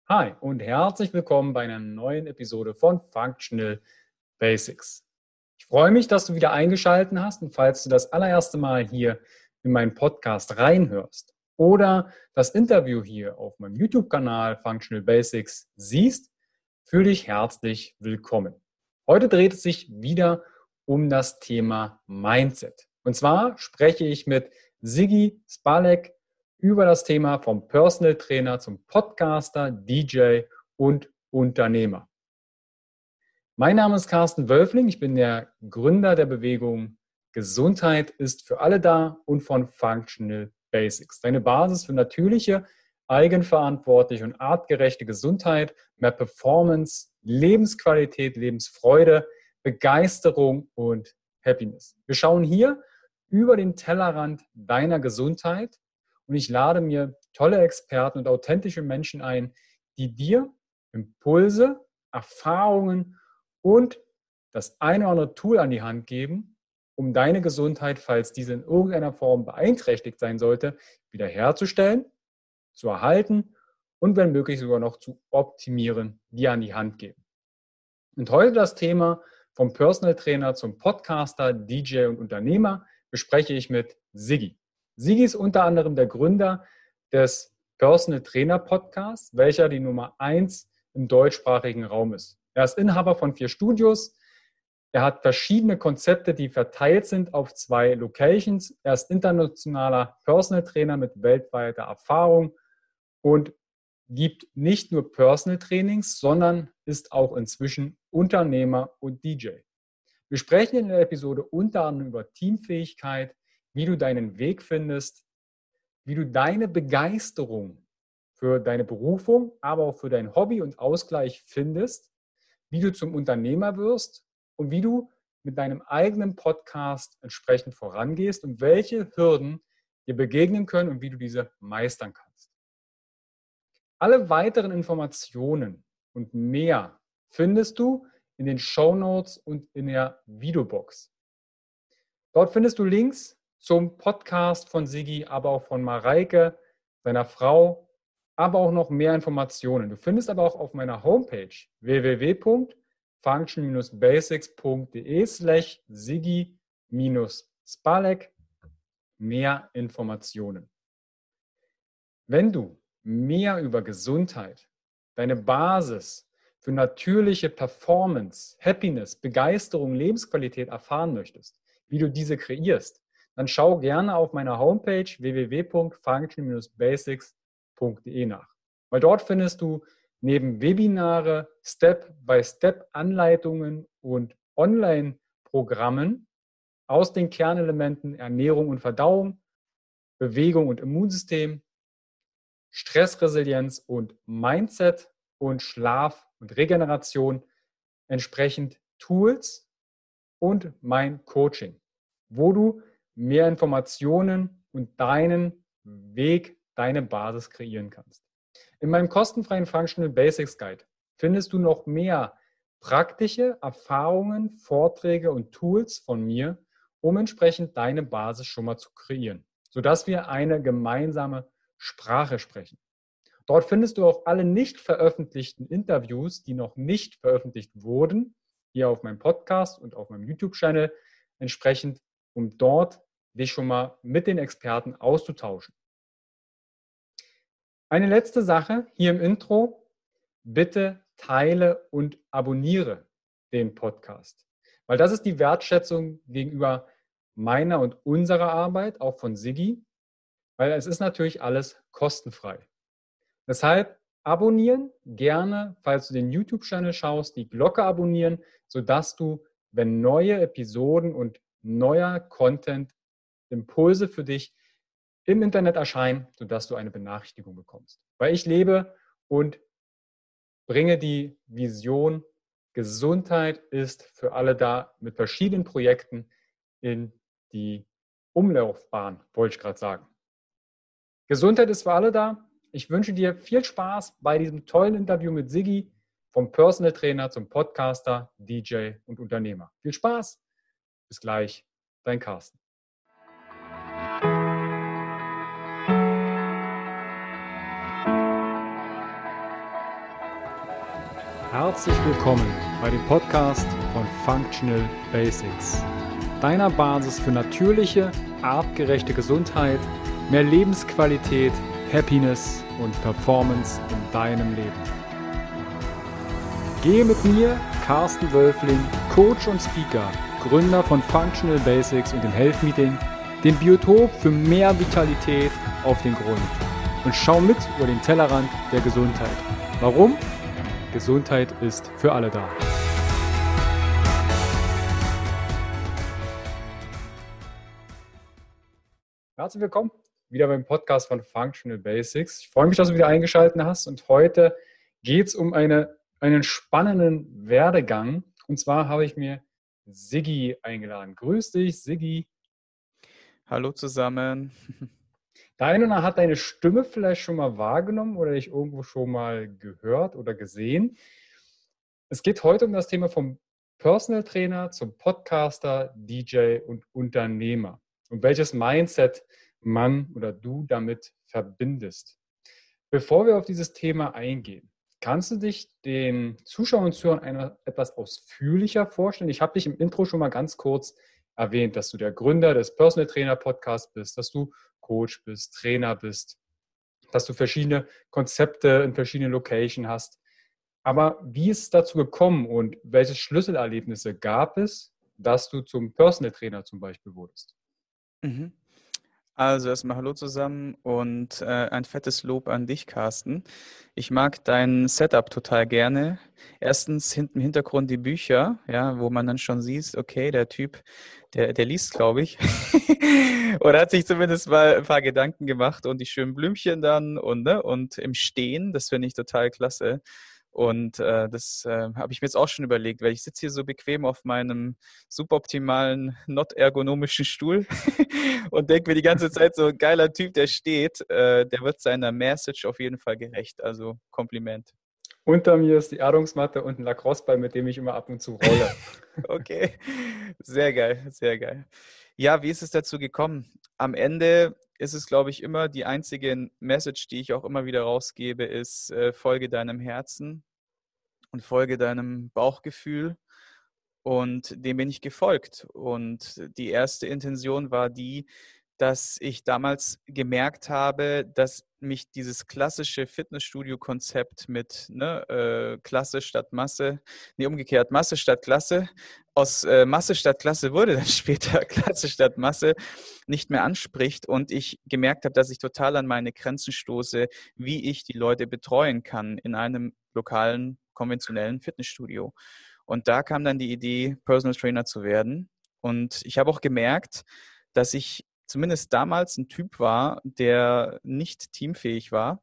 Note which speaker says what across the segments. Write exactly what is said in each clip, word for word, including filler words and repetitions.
Speaker 1: Hi und herzlich willkommen bei einer neuen Episode von Functional Basics. Ich freue mich, dass du wieder eingeschaltet hast und falls du das allererste Mal hier in meinen Podcast reinhörst oder das Interview hier auf meinem YouTube-Kanal Functional Basics siehst, fühle dich herzlich willkommen. Heute dreht es sich wieder um das Thema Mindset. Und zwar spreche ich mit Sigi Spalek über das Thema vom Personal Trainer zum Podcaster, D J und Unternehmer. Mein Name ist Carsten Wölfling, ich bin der Gründer der Bewegung Gesundheit ist für alle da und von Functional Basics. Deine Basis für natürliche, eigenverantwortliche und artgerechte Gesundheit, mehr Performance, Lebensqualität, Lebensfreude, Begeisterung und Happiness. Wir schauen hier über den Tellerrand deiner Gesundheit und ich lade mir tolle Experten und authentische Menschen ein, die dir Impulse, Erfahrungen und das eine oder andere Tool an die Hand geben, um deine Gesundheit, falls diese in irgendeiner Form beeinträchtigt sein sollte, wiederherzustellen, zu erhalten und wenn möglich sogar noch zu optimieren, dir an die Hand geben. Und heute das Thema vom Personal Trainer zum Podcaster, D J und Unternehmer bespreche ich mit Sigi. Sigi ist unter anderem der Gründer des Personal Trainer Podcasts, welcher die Nummer eins im deutschsprachigen Raum ist. Er ist Inhaber von vier Studios. Er hat verschiedene Konzepte, die verteilt sind auf zwei Locations. Er ist internationaler Personal Trainer mit weltweiter Erfahrung und gibt nicht nur Personal Trainings, sondern ist auch inzwischen Unternehmer und D J. Wir sprechen in der Episode unter anderem über Teamfähigkeit, wie du deinen Weg findest, wie du deine Begeisterung für deine Berufung, aber auch für dein Hobby und Ausgleich findest, wie du zum Unternehmer wirst und wie du mit deinem eigenen Podcast entsprechend vorangehst und welche Hürden dir begegnen können und wie du diese meistern kannst. Alle weiteren Informationen und mehr findest du in den Shownotes und in der Videobox. Dort findest du Links zum Podcast von Sigi, aber auch von Mareike, seiner Frau, aber auch noch mehr Informationen. Du findest aber auch auf meiner Homepage w w w punkt function basics punkt d e slash sigi spalek mehr Informationen. Wenn du mehr über Gesundheit, deine Basis für natürliche Performance, Happiness, Begeisterung, Lebensqualität erfahren möchtest, wie du diese kreierst, dann schau gerne auf meiner Homepage w w w punkt function basics punkt d e nach. Weil dort findest du neben Webinare, Step-by-Step-Anleitungen und Online-Programmen aus den Kernelementen Ernährung und Verdauung, Bewegung und Immunsystem, Stressresilienz und Mindset und Schlaf und Regeneration entsprechend Tools und mein Coaching, wo du mehr Informationen und deinen Weg, deine Basis kreieren kannst. In meinem kostenfreien Functional Basics Guide findest du noch mehr praktische Erfahrungen, Vorträge und Tools von mir, um entsprechend deine Basis schon mal zu kreieren, sodass wir eine gemeinsame Sprache sprechen. Dort findest du auch alle nicht veröffentlichten Interviews, die noch nicht veröffentlicht wurden, hier auf meinem Podcast und auf meinem YouTube-Channel entsprechend, um dort dich schon mal mit den Experten auszutauschen. Eine letzte Sache hier im Intro, bitte teile und abonniere den Podcast, weil das ist die Wertschätzung gegenüber meiner und unserer Arbeit, auch von Sigi, weil es ist natürlich alles kostenfrei. Deshalb abonnieren, gerne, falls du den YouTube-Channel schaust, die Glocke abonnieren, sodass du, wenn neue Episoden und neuer Content, Impulse für dich im Internet erscheinen, sodass du eine Benachrichtigung bekommst. Weil ich lebe und bringe die Vision, Gesundheit ist für alle da, mit verschiedenen Projekten in die Umlaufbahn, wollte ich gerade sagen. Gesundheit ist für alle da. Ich wünsche dir viel Spaß bei diesem tollen Interview mit Sigi, vom Personal Trainer zum Podcaster, D J und Unternehmer. Viel Spaß. Bis gleich, dein Carsten. Herzlich willkommen bei dem Podcast von Functional Basics, deiner Basis für natürliche, artgerechte Gesundheit, mehr Lebensqualität, Happiness und Performance in deinem Leben. Gehe mit mir, Carsten Wölfling, Coach und Speaker, Gründer von Functional Basics und dem Health Meeting, dem Biotop für mehr Vitalität auf den Grund und schau mit über den Tellerrand der Gesundheit. Warum? Gesundheit ist für alle da. Herzlich willkommen wieder beim Podcast von Functional Basics. Ich freue mich, dass du wieder eingeschaltet hast und heute geht es um eine, einen spannenden Werdegang. Und zwar habe ich mir Siggi eingeladen. Grüß dich, Siggi.
Speaker 2: Hallo zusammen.
Speaker 1: Der eine oder andere hat deine Stimme vielleicht schon mal wahrgenommen oder dich irgendwo schon mal gehört oder gesehen. Es geht heute um das Thema vom Personal Trainer zum Podcaster, D J und Unternehmer und welches Mindset man oder du damit verbindest. Bevor wir auf dieses Thema eingehen, kannst du dich den Zuschauern und Zuhörern etwas ausführlicher vorstellen? Ich habe dich im Intro schon mal ganz kurz erwähnt, dass du der Gründer des Personal Trainer Podcasts bist, dass du Coach bist, Trainer bist, dass du verschiedene Konzepte in verschiedenen Locations hast. Aber wie ist es dazu gekommen und welche Schlüsselerlebnisse gab es, dass du zum Personal Trainer zum Beispiel wurdest?
Speaker 2: Mhm. Also erstmal hallo zusammen und äh, ein fettes Lob an dich, Carsten. Ich mag dein Setup total gerne. Erstens hinten im Hintergrund die Bücher, ja, wo man dann schon sieht, okay, der Typ, der, der liest, glaube ich. Oder hat sich zumindest mal ein paar Gedanken gemacht und die schönen Blümchen dann und, ne, und im Stehen, das finde ich total klasse. Und äh, das äh, habe ich mir jetzt auch schon überlegt, weil ich sitze hier so bequem auf meinem suboptimalen, not ergonomischen Stuhl und denke mir die ganze Zeit, so ein geiler Typ, der steht, äh, der wird seiner Message auf jeden Fall gerecht. Also Kompliment.
Speaker 1: Unter mir ist die Erdungsmatte und ein Lacrosse-Ball, mit dem ich immer ab und zu rolle.
Speaker 2: Okay, sehr geil, sehr geil. Ja, wie ist es dazu gekommen? Am Ende ist es, glaube ich, immer die einzige Message, die ich auch immer wieder rausgebe, ist, äh, folge deinem Herzen und folge deinem Bauchgefühl. Und dem bin ich gefolgt. Und die erste Intention war die, dass ich damals gemerkt habe, dass mich dieses klassische Fitnessstudio-Konzept mit ne, äh, Klasse statt Masse, nee, umgekehrt, Masse statt Klasse, aus äh, Masse statt Klasse wurde dann später Klasse statt Masse, nicht mehr anspricht und ich gemerkt habe, dass ich total an meine Grenzen stoße, wie ich die Leute betreuen kann in einem lokalen, konventionellen Fitnessstudio. Und da kam dann die Idee, Personal Trainer zu werden. Und ich habe auch gemerkt, dass ich zumindest damals ein Typ war, der nicht teamfähig war.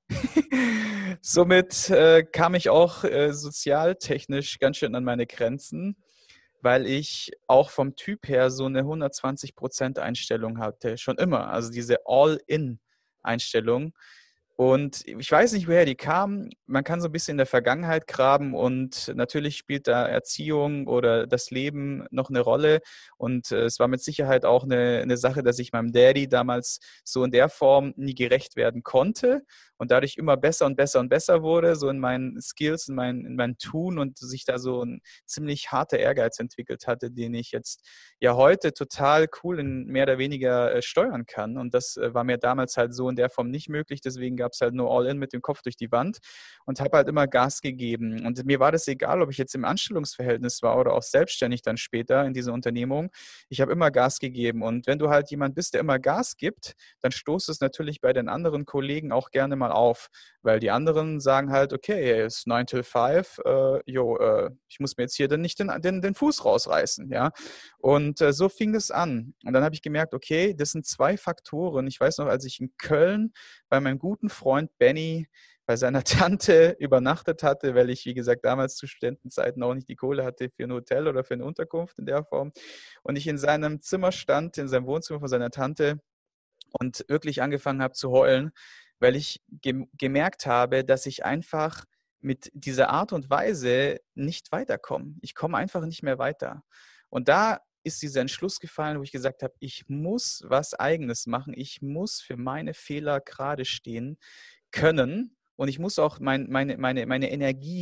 Speaker 2: Somit äh, kam ich auch äh, sozialtechnisch ganz schön an meine Grenzen, weil ich auch vom Typ her so eine hundertzwanzig Prozent Einstellung hatte, schon immer. Also diese All-in-Einstellung. Und ich weiß nicht, woher die kam. Man kann so ein bisschen in der Vergangenheit graben und natürlich spielt da Erziehung oder das Leben noch eine Rolle. Und äh, es war mit Sicherheit auch eine, eine Sache, dass ich meinem Daddy damals so in der Form nie gerecht werden konnte und dadurch immer besser und besser und besser wurde, so in meinen Skills, in mein, in mein Tun und sich da so ein ziemlich harter Ehrgeiz entwickelt hatte, den ich jetzt ja heute total cool in mehr oder weniger äh, steuern kann. Und das äh, war mir damals halt so in der Form nicht möglich. Deswegen gab es halt nur All-in mit dem Kopf durch die Wand und habe halt immer Gas gegeben. Und mir war das egal, ob ich jetzt im Anstellungsverhältnis war oder auch selbstständig dann später in dieser Unternehmung. Ich habe immer Gas gegeben. Und wenn du halt jemand bist, der immer Gas gibt, dann stoßt es natürlich bei den anderen Kollegen auch gerne mal auf, weil die anderen sagen halt, okay, es ist nine till five, äh, jo, äh, ich muss mir jetzt hier dann nicht den, den, den Fuß rausreißen, ja. Und äh, so fing es an. Und dann habe ich gemerkt, okay, das sind zwei Faktoren. Ich weiß noch, als ich in Köln bei meinem guten Freund Benny bei seiner Tante übernachtet hatte, weil ich, wie gesagt, damals zu Studentenzeiten auch nicht die Kohle hatte für ein Hotel oder für eine Unterkunft in der Form. Und ich in seinem Zimmer stand, in seinem Wohnzimmer von seiner Tante und wirklich angefangen habe zu heulen, weil ich gem- gemerkt habe, dass ich einfach mit dieser Art und Weise nicht weiterkomme. Ich komme einfach nicht mehr weiter. Und da ist dieser Entschluss gefallen, wo ich gesagt habe, ich muss was Eigenes machen. Ich muss für meine Fehler gerade stehen können und ich muss auch mein, meine, meine, meine Energie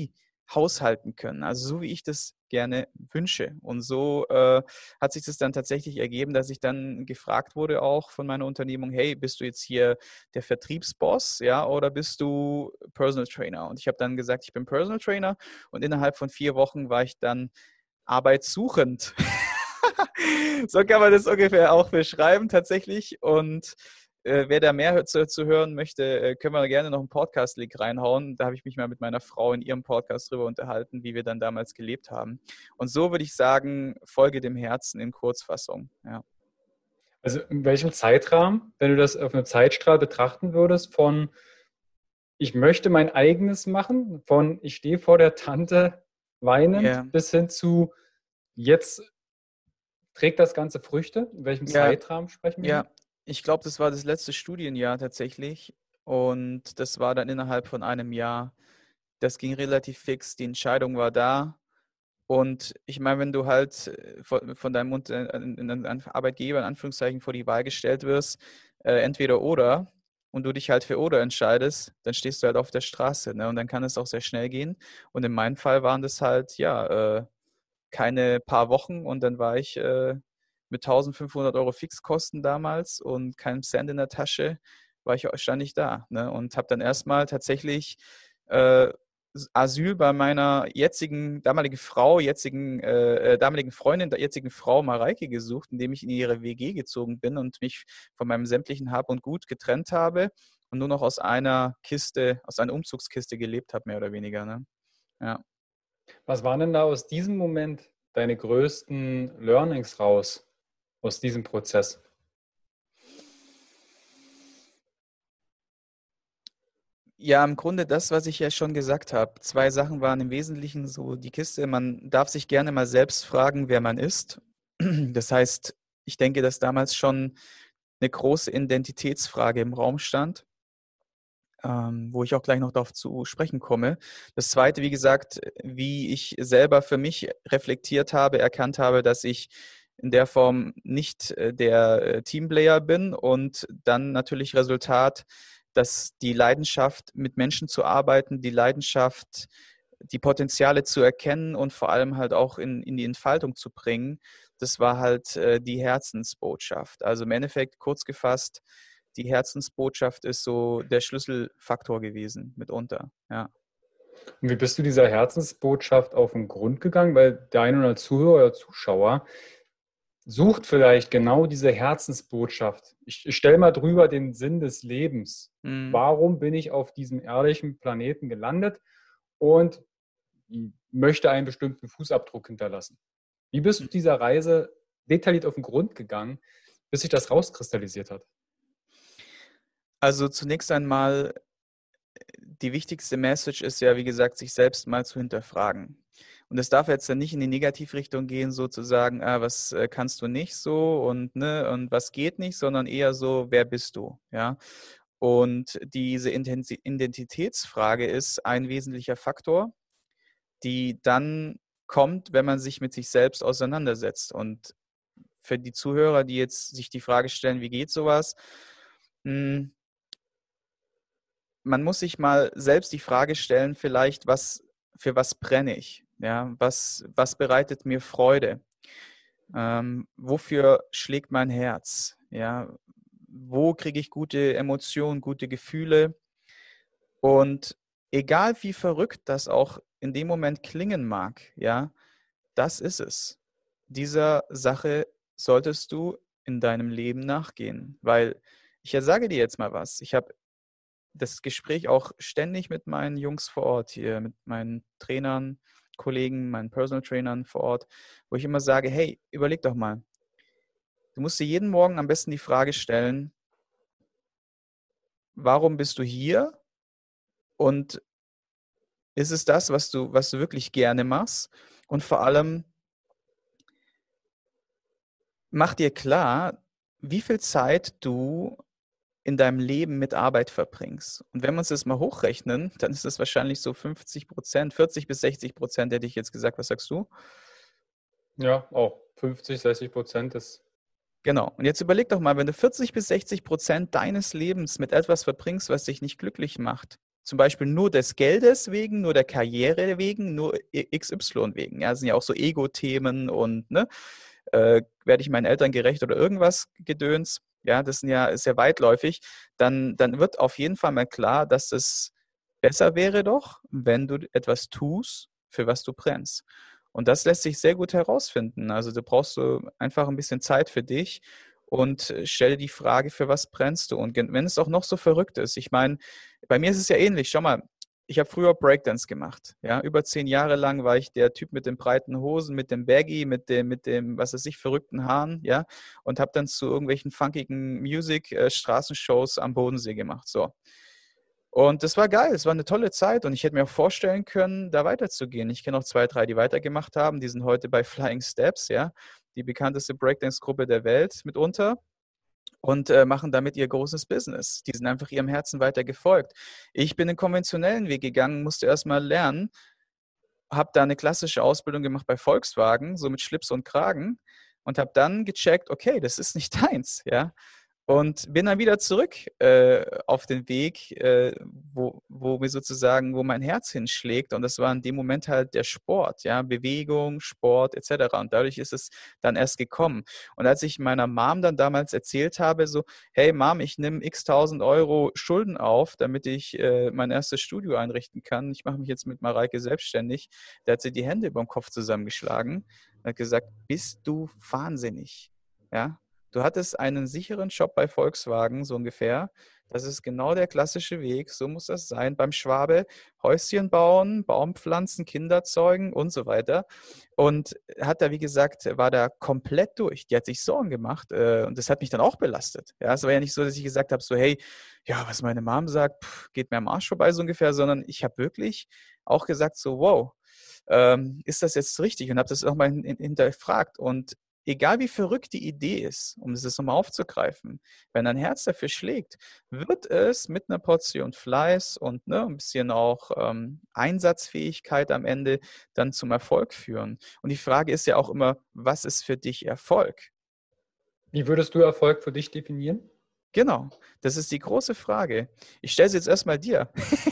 Speaker 2: haushalten können. Also so, wie ich das gerne wünsche. Und so äh, hat sich das dann tatsächlich ergeben, dass ich dann gefragt wurde auch von meiner Unternehmung, hey, bist du jetzt hier der Vertriebsboss, ja, oder bist du Personal Trainer? Und ich habe dann gesagt, ich bin Personal Trainer, und innerhalb von vier Wochen war ich dann arbeitssuchend. So kann man das ungefähr auch beschreiben tatsächlich. Und äh, wer da mehr zu, zu hören möchte, äh, können wir gerne noch einen Podcast-Link reinhauen. Da habe ich mich mal mit meiner Frau in ihrem Podcast drüber unterhalten, wie wir dann damals gelebt haben. Und so würde ich sagen, folge dem Herzen in Kurzfassung. Ja.
Speaker 1: Also in welchem Zeitrahmen, wenn du das auf einem Zeitstrahl betrachten würdest, von ich möchte mein eigenes machen, von ich stehe vor der Tante weinend,
Speaker 2: Yeah.
Speaker 1: bis hin zu jetzt trägt das Ganze Früchte? In welchem
Speaker 2: Ja.
Speaker 1: Zeitrahmen sprechen wir?
Speaker 2: Ja,
Speaker 1: hier?
Speaker 2: ich glaube, das war das letzte Studienjahr tatsächlich. Und das war dann innerhalb von einem Jahr. Das ging relativ fix. Die Entscheidung war da. Und ich meine, wenn du halt äh, von, von deinem Mund, äh, in- in- in- Arbeitgeber in Anführungszeichen vor die Wahl gestellt wirst, äh, entweder oder, und du dich halt für oder entscheidest, dann stehst du halt auf der Straße, ne? Und dann kann es auch sehr schnell gehen. Und in meinem Fall waren das halt, ja, äh, keine paar Wochen, und dann war ich äh, mit eintausendfünfhundert Euro Fixkosten damals und keinem Cent in der Tasche, war ich, stand ich da, ne? Und habe dann erstmal tatsächlich äh, Asyl bei meiner jetzigen, damaligen Frau, jetzigen, äh, damaligen Freundin, der jetzigen Frau Mareike gesucht, indem ich in ihre W G gezogen bin und mich von meinem sämtlichen Hab und Gut getrennt habe und nur noch aus einer Kiste, aus einer Umzugskiste gelebt habe, mehr oder weniger, ne? Ja.
Speaker 1: Was waren denn da aus diesem Moment deine größten Learnings raus, aus diesem Prozess?
Speaker 2: Ja, im Grunde das, was ich ja schon gesagt habe. Zwei Sachen waren im Wesentlichen so die Kiste. Man darf sich gerne mal selbst fragen, wer man ist. Das heißt, ich denke, dass damals schon eine große Identitätsfrage im Raum stand, ähm, wo ich auch gleich noch darauf zu sprechen komme. Das Zweite, wie gesagt, wie ich selber für mich reflektiert habe, erkannt habe, dass ich in der Form nicht äh, der äh, Teamplayer bin, und dann natürlich Resultat, dass die Leidenschaft, mit Menschen zu arbeiten, die Leidenschaft, die Potenziale zu erkennen und vor allem halt auch in, in die Entfaltung zu bringen, das war halt äh, die Herzensbotschaft. Also im Endeffekt, kurz gefasst, die Herzensbotschaft ist so der Schlüsselfaktor gewesen, mitunter. Ja.
Speaker 1: Und wie bist du dieser Herzensbotschaft auf den Grund gegangen? Weil der ein oder andere Zuhörer oder Zuschauer sucht vielleicht genau diese Herzensbotschaft. Ich, ich stelle mal drüber den Sinn des Lebens.
Speaker 2: Mhm.
Speaker 1: Warum bin ich auf diesem irdischen Planeten gelandet und möchte einen bestimmten Fußabdruck hinterlassen? Wie bist du dieser Reise detailliert auf den Grund gegangen, bis sich das rauskristallisiert hat?
Speaker 2: Also zunächst einmal, die wichtigste Message ist ja, wie gesagt, sich selbst mal zu hinterfragen. Und es darf jetzt dann nicht in die Negativrichtung gehen, sozusagen, ah, was äh, kannst du nicht so und, ne, und was geht nicht, sondern eher so, wer bist du? Ja? Und diese Identitätsfrage ist ein wesentlicher Faktor, die dann kommt, wenn man sich mit sich selbst auseinandersetzt. Und für die Zuhörer, die jetzt sich die Frage stellen, wie geht sowas? Hm, man muss sich mal selbst die Frage stellen, vielleicht, was, für was brenne ich? Ja, was, was bereitet mir Freude? Ähm, wofür schlägt mein Herz? Ja, wo kriege ich gute Emotionen, gute Gefühle? Und egal wie verrückt das auch in dem Moment klingen mag, ja, das ist es. Dieser Sache solltest du in deinem Leben nachgehen, weil ich sage dir jetzt mal was. Ich habe das Gespräch auch ständig mit meinen Jungs vor Ort hier, mit meinen Trainern, Kollegen, meinen Personal Trainern vor Ort, wo ich immer sage, hey, überleg doch mal. Du musst dir jeden Morgen am besten die Frage stellen, warum bist du hier? Und ist es das, was du, was du wirklich gerne machst? Und vor allem, mach dir klar, wie viel Zeit du in deinem Leben mit Arbeit verbringst. Und wenn wir uns das mal hochrechnen, dann ist das wahrscheinlich so fünfzig Prozent, vierzig bis sechzig Prozent, hätte ich jetzt gesagt. Was sagst du?
Speaker 1: Ja, auch fünfzig, sechzig Prozent ist.
Speaker 2: Genau. Und jetzt überleg doch mal, wenn du vierzig bis sechzig Prozent deines Lebens mit etwas verbringst, was dich nicht glücklich macht, zum Beispiel nur des Geldes wegen, nur der Karriere wegen, nur X Y wegen. Ja, das sind ja auch so Ego-Themen und ne, äh, werde ich meinen Eltern gerecht oder irgendwas Gedöns. Ja, das sind ja, ist ja weitläufig. Dann, dann wird auf jeden Fall mal klar, dass es besser wäre doch, wenn du etwas tust, für was du brennst. Und das lässt sich sehr gut herausfinden. Also du brauchst so einfach ein bisschen Zeit für dich und stell dir die Frage, für was brennst du? Und wenn es auch noch so verrückt ist, ich meine, bei mir ist es ja ähnlich. Schau mal, ich habe früher Breakdance gemacht. Ja, über zehn Jahre lang war ich der Typ mit den breiten Hosen, mit dem Baggy, mit dem, mit dem, was weiß ich, verrückten Haaren, ja, und habe dann zu irgendwelchen funkigen Music-Straßenshows am Bodensee gemacht. So. Und das war geil, es war eine tolle Zeit und ich hätte mir auch vorstellen können, da weiterzugehen. Ich kenne auch zwei, drei, die weitergemacht haben. Die sind heute bei Flying Steps, ja, die bekannteste Breakdance-Gruppe der Welt mitunter und äh, machen damit ihr großes Business. Die sind einfach ihrem Herzen weiter gefolgt. Ich bin den konventionellen Weg gegangen, musste erstmal lernen, habe da eine klassische Ausbildung gemacht bei Volkswagen, so mit Schlips und Kragen und habe dann gecheckt, okay, das ist nicht deins, ja. Und bin dann wieder zurück äh, auf den Weg, äh, wo, wo mir sozusagen, wo mein Herz hinschlägt. Und das war in dem Moment halt der Sport, ja, Bewegung, Sport et cetera. Und dadurch ist es dann erst gekommen. Und als ich meiner Mom dann damals erzählt habe, so, hey Mom, ich nehme x tausend Euro Schulden auf, damit ich äh, mein erstes Studio einrichten kann. Ich mache mich jetzt mit Mareike selbstständig. Da hat sie die Hände über dem Kopf zusammengeschlagen und hat gesagt, bist du wahnsinnig, ja? Du hattest einen sicheren Job bei Volkswagen, so ungefähr. Das ist genau der klassische Weg. So muss das sein. Beim Schwabe Häuschen bauen, Baum pflanzen, Kinder zeugen und so weiter. Und hat da, wie gesagt, war da komplett durch. Die hat sich Sorgen gemacht äh, und das hat mich dann auch belastet. Ja, es war ja nicht so, dass ich gesagt habe, so hey, ja, was meine Mom sagt, pff, geht mir am Arsch vorbei so ungefähr, sondern ich habe wirklich auch gesagt, so wow, ähm, ist das jetzt richtig? Und habe das auch mal hinterfragt. Und egal wie verrückt die Idee ist, um es nochmal aufzugreifen, wenn dein Herz dafür schlägt, wird es mit einer Portion Fleiß und ne, ein bisschen auch ähm, Einsatzfähigkeit am Ende dann zum Erfolg führen. Und die Frage ist ja auch immer, was ist für dich Erfolg?
Speaker 1: Wie würdest du Erfolg für dich definieren?
Speaker 2: Genau, das ist die große Frage. Ich stelle sie jetzt erstmal dir.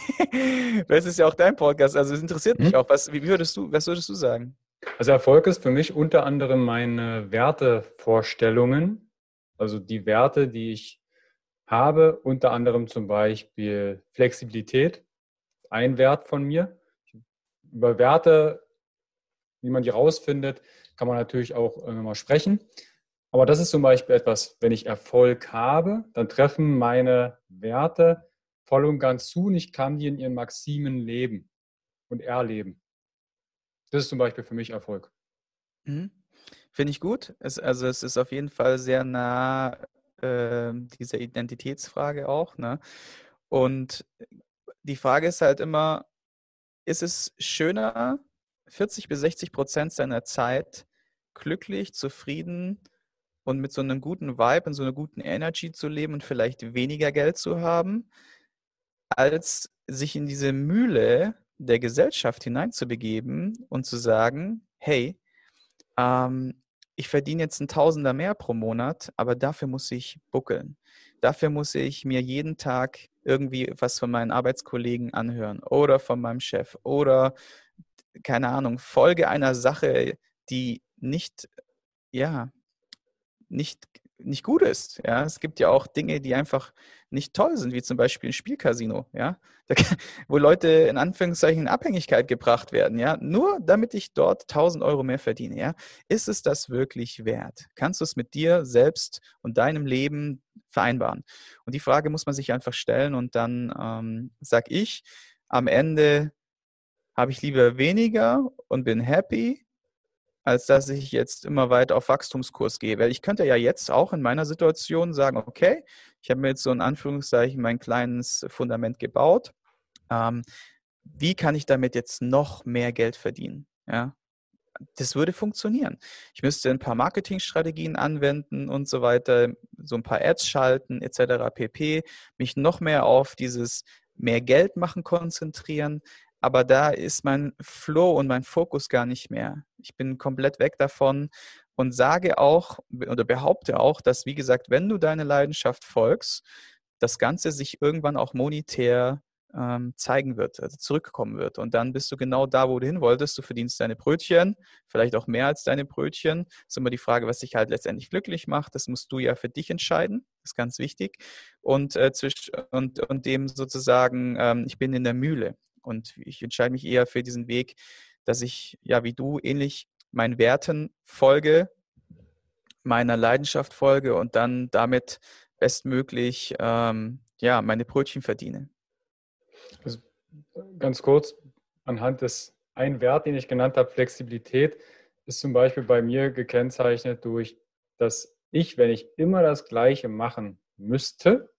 Speaker 2: Das ist ja auch dein Podcast, also es interessiert mich
Speaker 1: Mhm.
Speaker 2: auch. Was, wie würdest du, was würdest du sagen?
Speaker 1: Also Erfolg ist für mich unter anderem meine Wertevorstellungen, also die Werte, die ich habe, unter anderem zum Beispiel Flexibilität, ein Wert von mir. Über Werte, wie man die rausfindet, kann man natürlich auch irgendwann mal sprechen. Aber das ist zum Beispiel etwas, wenn ich Erfolg habe, dann treffen meine Werte voll und ganz zu und ich kann die in ihren Maximen leben und erleben. Das ist zum Beispiel für mich Erfolg.
Speaker 2: Mhm. Finde ich gut. Es, also es ist auf jeden Fall sehr nah äh, dieser Identitätsfrage auch. Ne? Und die Frage ist halt immer, ist es schöner, vierzig bis sechzig Prozent seiner Zeit glücklich, zufrieden und mit so einem guten Vibe und so einer guten Energy zu leben und vielleicht weniger Geld zu haben, als sich in diese Mühle der Gesellschaft hineinzubegeben und zu sagen, hey, ähm, ich verdiene jetzt ein Tausender mehr pro Monat, aber dafür muss ich buckeln. Dafür muss ich mir jeden Tag irgendwie was von meinen Arbeitskollegen anhören oder von meinem Chef oder, keine Ahnung, Folge einer Sache, die nicht, ja, nicht, nicht gut ist. Ja, es gibt ja auch Dinge, die einfach nicht toll sind, wie zum Beispiel ein Spielcasino, ja, da, wo Leute in Anführungszeichen in Abhängigkeit gebracht werden, ja, nur damit ich dort tausend Euro mehr verdiene, ja. Ist es das wirklich wert? Kannst du es mit dir selbst und deinem Leben vereinbaren? Und die Frage muss man sich einfach stellen und dann ähm, sag ich, am Ende habe ich lieber weniger und bin happy, als dass ich jetzt immer weiter auf Wachstumskurs gehe. Weil ich könnte ja jetzt auch in meiner Situation sagen, okay, ich habe mir jetzt so in Anführungszeichen mein kleines Fundament gebaut. Ähm, wie kann ich damit jetzt noch mehr Geld verdienen? Ja, das würde funktionieren. Ich müsste ein paar Marketingstrategien anwenden und so weiter, so ein paar Ads schalten et cetera pp. Mich noch mehr auf dieses mehr Geld machen konzentrieren. Aber da ist mein Flow und mein Fokus gar nicht mehr. Ich bin komplett weg davon und sage auch oder behaupte auch, dass, wie gesagt, wenn du deine Leidenschaft folgst, das Ganze sich irgendwann auch monetär ähm, zeigen wird, also zurückkommen wird. Und dann bist du genau da, wo du hin wolltest. Du verdienst deine Brötchen, vielleicht auch mehr als deine Brötchen. Das ist immer die Frage, was dich halt letztendlich glücklich macht. Das musst du ja für dich entscheiden. Das ist ganz wichtig. Und, äh, zwisch und, und dem sozusagen, ähm, ich bin in der Mühle. Und ich entscheide mich eher für diesen Weg, dass ich, ja, wie du, ähnlich meinen Werten folge, meiner Leidenschaft folge und dann damit bestmöglich ähm, ja, meine Brötchen verdiene.
Speaker 1: Also ganz kurz, anhand des einen Wert, den ich genannt habe, Flexibilität, ist zum Beispiel bei mir gekennzeichnet durch, dass ich, wenn ich immer das Gleiche machen müsste,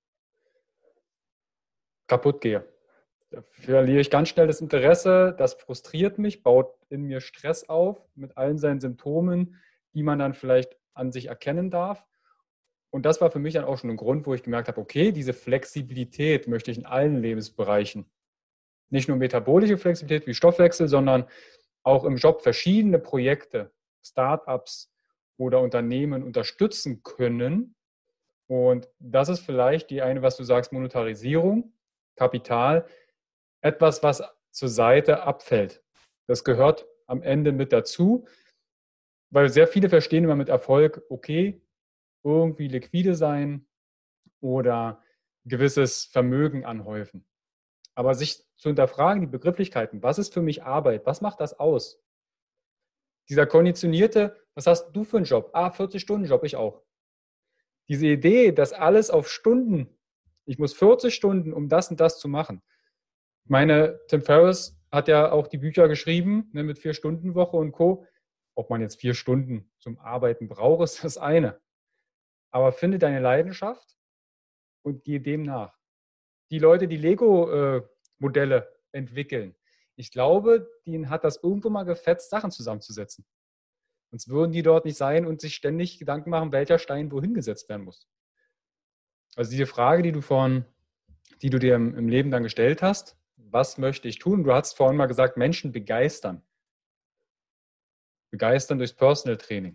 Speaker 1: kaputt gehe. Da verliere ich ganz schnell das Interesse, das frustriert mich, baut in mir Stress auf mit allen seinen Symptomen, die man dann vielleicht an sich erkennen darf. Und das war für mich dann auch schon ein Grund, wo ich gemerkt habe, okay, diese Flexibilität möchte ich in allen Lebensbereichen. Nicht nur metabolische Flexibilität wie Stoffwechsel, sondern auch im Job verschiedene Projekte, Startups oder Unternehmen unterstützen können. Und das ist vielleicht die eine, was du sagst, Monetarisierung, Kapital, etwas, was zur Seite abfällt. Das gehört am Ende mit dazu, weil sehr viele verstehen immer mit Erfolg, okay, irgendwie liquide sein oder gewisses Vermögen anhäufen. Aber sich zu hinterfragen, die Begrifflichkeiten, was ist für mich Arbeit, was macht das aus? Dieser konditionierte, was hast du für einen Job? Ah, vierzig-Stunden-Job, ich auch. Diese Idee, dass alles auf Stunden, ich muss vierzig Stunden, um das und das zu machen. Meine, Tim Ferriss hat ja auch die Bücher geschrieben, ne, mit Vier-Stunden-Woche und Co. Ob man jetzt vier Stunden zum Arbeiten braucht, ist das eine. Aber finde deine Leidenschaft und gehe dem nach. Die Leute, die Lego-Modelle entwickeln, ich glaube, denen hat das irgendwo mal gefetzt, Sachen zusammenzusetzen. Sonst würden die dort nicht sein und sich ständig Gedanken machen, welcher Stein wohin gesetzt werden muss. Also diese Frage, die du, vorhin, die du dir im, im Leben dann gestellt hast, was möchte ich tun? Du hast vorhin mal gesagt, Menschen begeistern. Begeistern durchs Personal Training.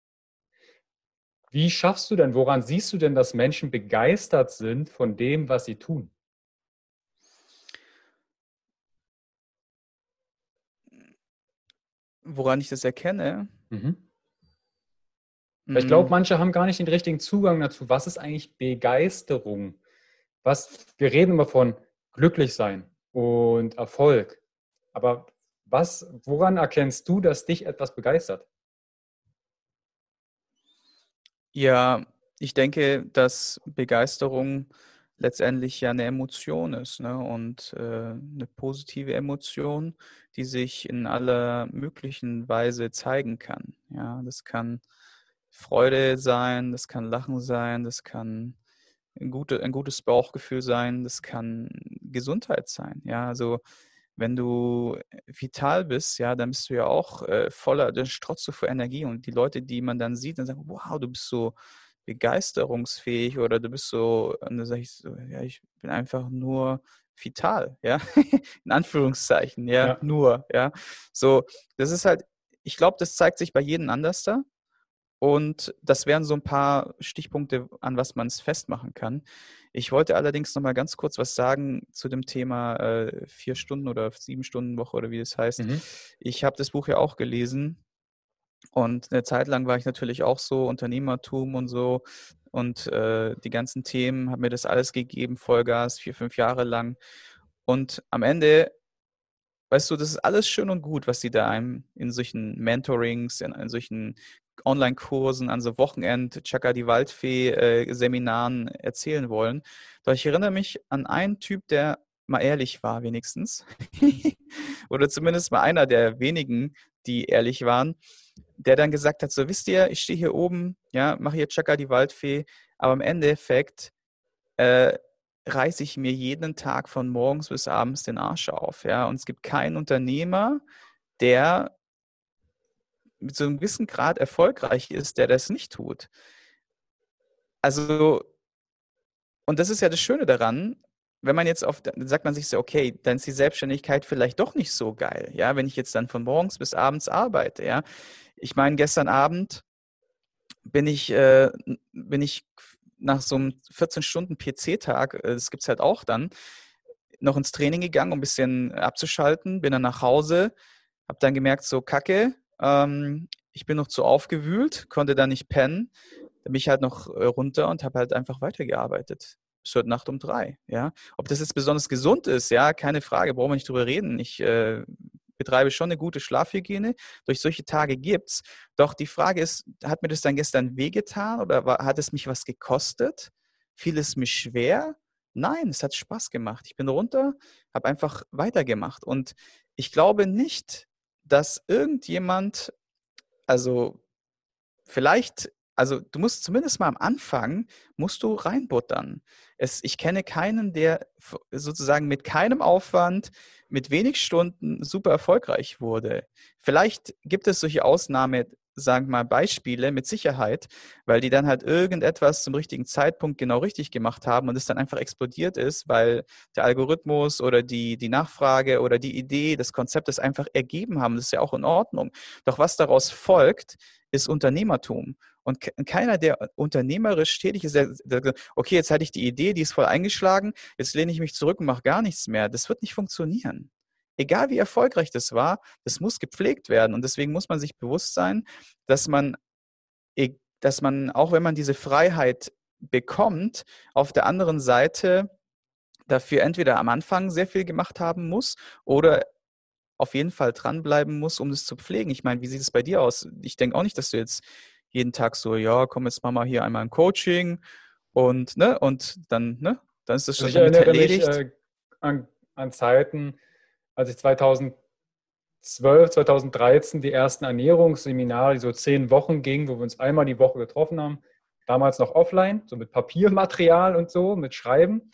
Speaker 1: Wie schaffst du denn, woran siehst du denn, dass Menschen begeistert sind von dem, was sie tun?
Speaker 2: Woran ich das erkenne?
Speaker 1: Mhm. Ich glaube, manche haben gar nicht den richtigen Zugang dazu. Was ist eigentlich Begeisterung? Was, wir reden immer von glücklich sein und Erfolg. Aber was, woran erkennst du, dass dich etwas begeistert?
Speaker 2: Ja, ich denke, dass Begeisterung letztendlich ja eine Emotion ist, ne? Und äh, eine positive Emotion, die sich in aller möglichen Weise zeigen kann. Ja, das kann Freude sein, das kann Lachen sein, das kann ein, gute, ein gutes Bauchgefühl sein, das kann Gesundheit sein. Ja, also wenn du vital bist, ja, dann bist du ja auch äh, voller, dann strotzt du vor Energie und die Leute, die man dann sieht, dann sagen, wow, du bist so begeisterungsfähig oder du bist so, und dann sage ich so, ja, ich bin einfach nur vital, ja, in Anführungszeichen, ja,
Speaker 1: Ja.
Speaker 2: nur, ja, so, das ist halt, ich glaube, das zeigt sich bei jedem anders da. Und das wären so ein paar Stichpunkte, an was man es festmachen kann. Ich wollte allerdings noch mal ganz kurz was sagen zu dem Thema äh, vier Stunden oder sieben Stunden Woche oder wie das heißt.
Speaker 1: Mhm.
Speaker 2: Ich habe das Buch ja auch gelesen und eine Zeit lang war ich natürlich auch so Unternehmertum und so und äh, die ganzen Themen, habe mir das alles gegeben, Vollgas, vier, fünf Jahre lang. Und am Ende, weißt du, das ist alles schön und gut, was sie da einem in solchen Mentorings, in, in solchen Online-Kursen, an so Wochenend, Chaka die Waldfee-Seminaren äh, erzählen wollen. Doch ich erinnere mich an einen Typ, der mal ehrlich war, wenigstens. Oder zumindest mal einer der wenigen, die ehrlich waren, der dann gesagt hat: So, wisst ihr, ich stehe hier oben, ja, mache hier Chaka die Waldfee, aber im Endeffekt äh, reiße ich mir jeden Tag von morgens bis abends den Arsch auf. Ja? Und es gibt keinen Unternehmer, der mit so einem gewissen Grad erfolgreich ist, der das nicht tut. Also, und das ist ja das Schöne daran, wenn man jetzt auf, dann sagt man sich so, okay, dann ist die Selbstständigkeit vielleicht doch nicht so geil, ja, wenn ich jetzt dann von morgens bis abends arbeite, ja. Ich meine, gestern Abend bin ich, äh, bin ich nach so einem vierzehn Stunden P C-Tag, äh, das gibt es halt auch dann, noch ins Training gegangen, um ein bisschen abzuschalten, bin dann nach Hause, habe dann gemerkt, so Kacke, ähm, ich bin noch zu aufgewühlt, konnte dann nicht pennen, dann bin ich halt noch äh, runter und habe halt einfach weitergearbeitet. Bis heute Nacht um drei, ja. Ob das jetzt besonders gesund ist, ja, keine Frage, brauchen wir nicht drüber reden. Ich äh, betreibe schon eine gute Schlafhygiene. Durch solche Tage gibt's. Doch die Frage ist, hat mir das dann gestern wehgetan oder war, hat es mich was gekostet? Fiel es mir schwer? Nein, es hat Spaß gemacht. Ich bin runter, habe einfach weitergemacht. Und ich glaube nicht, dass irgendjemand, also vielleicht, also du musst zumindest mal am Anfang, musst du reinbuttern. Es, ich kenne keinen, der f- sozusagen mit keinem Aufwand, mit wenig Stunden super erfolgreich wurde. Vielleicht gibt es solche Ausnahme, sagen wir mal Beispiele mit Sicherheit, weil die dann halt irgendetwas zum richtigen Zeitpunkt genau richtig gemacht haben und es dann einfach explodiert ist, weil der Algorithmus oder die, die Nachfrage oder die Idee, das Konzept das einfach ergeben haben. Das ist ja auch in Ordnung. Doch was daraus folgt, ist Unternehmertum. Und ke- keiner, der unternehmerisch tätig ist, der, der, sagt, okay, jetzt hatte ich die Idee, die ist voll eingeschlagen, jetzt lehne ich mich zurück und mache gar nichts mehr. Das wird nicht funktionieren. Egal wie erfolgreich das war, das muss gepflegt werden. Und deswegen muss man sich bewusst sein, dass man, e- dass man, auch wenn man diese Freiheit bekommt, auf der anderen Seite dafür entweder am Anfang sehr viel gemacht haben muss oder auf jeden Fall dranbleiben muss, um das zu pflegen. Ich meine, wie sieht es bei dir aus? Ich denke auch nicht, dass du jetzt jeden Tag so, ja, komm, jetzt machen wir hier einmal ein Coaching und, ne, und dann, ne, dann ist das
Speaker 1: Also
Speaker 2: schon
Speaker 1: ich
Speaker 2: damit
Speaker 1: erinnere mich
Speaker 2: erledigt.
Speaker 1: äh, an, an Zeiten, als ich zweitausendzwölf, zweitausenddreizehn die ersten Ernährungsseminare, die so zehn Wochen gingen, wo wir uns einmal die Woche getroffen haben, damals noch offline, so mit Papiermaterial und so, mit Schreiben.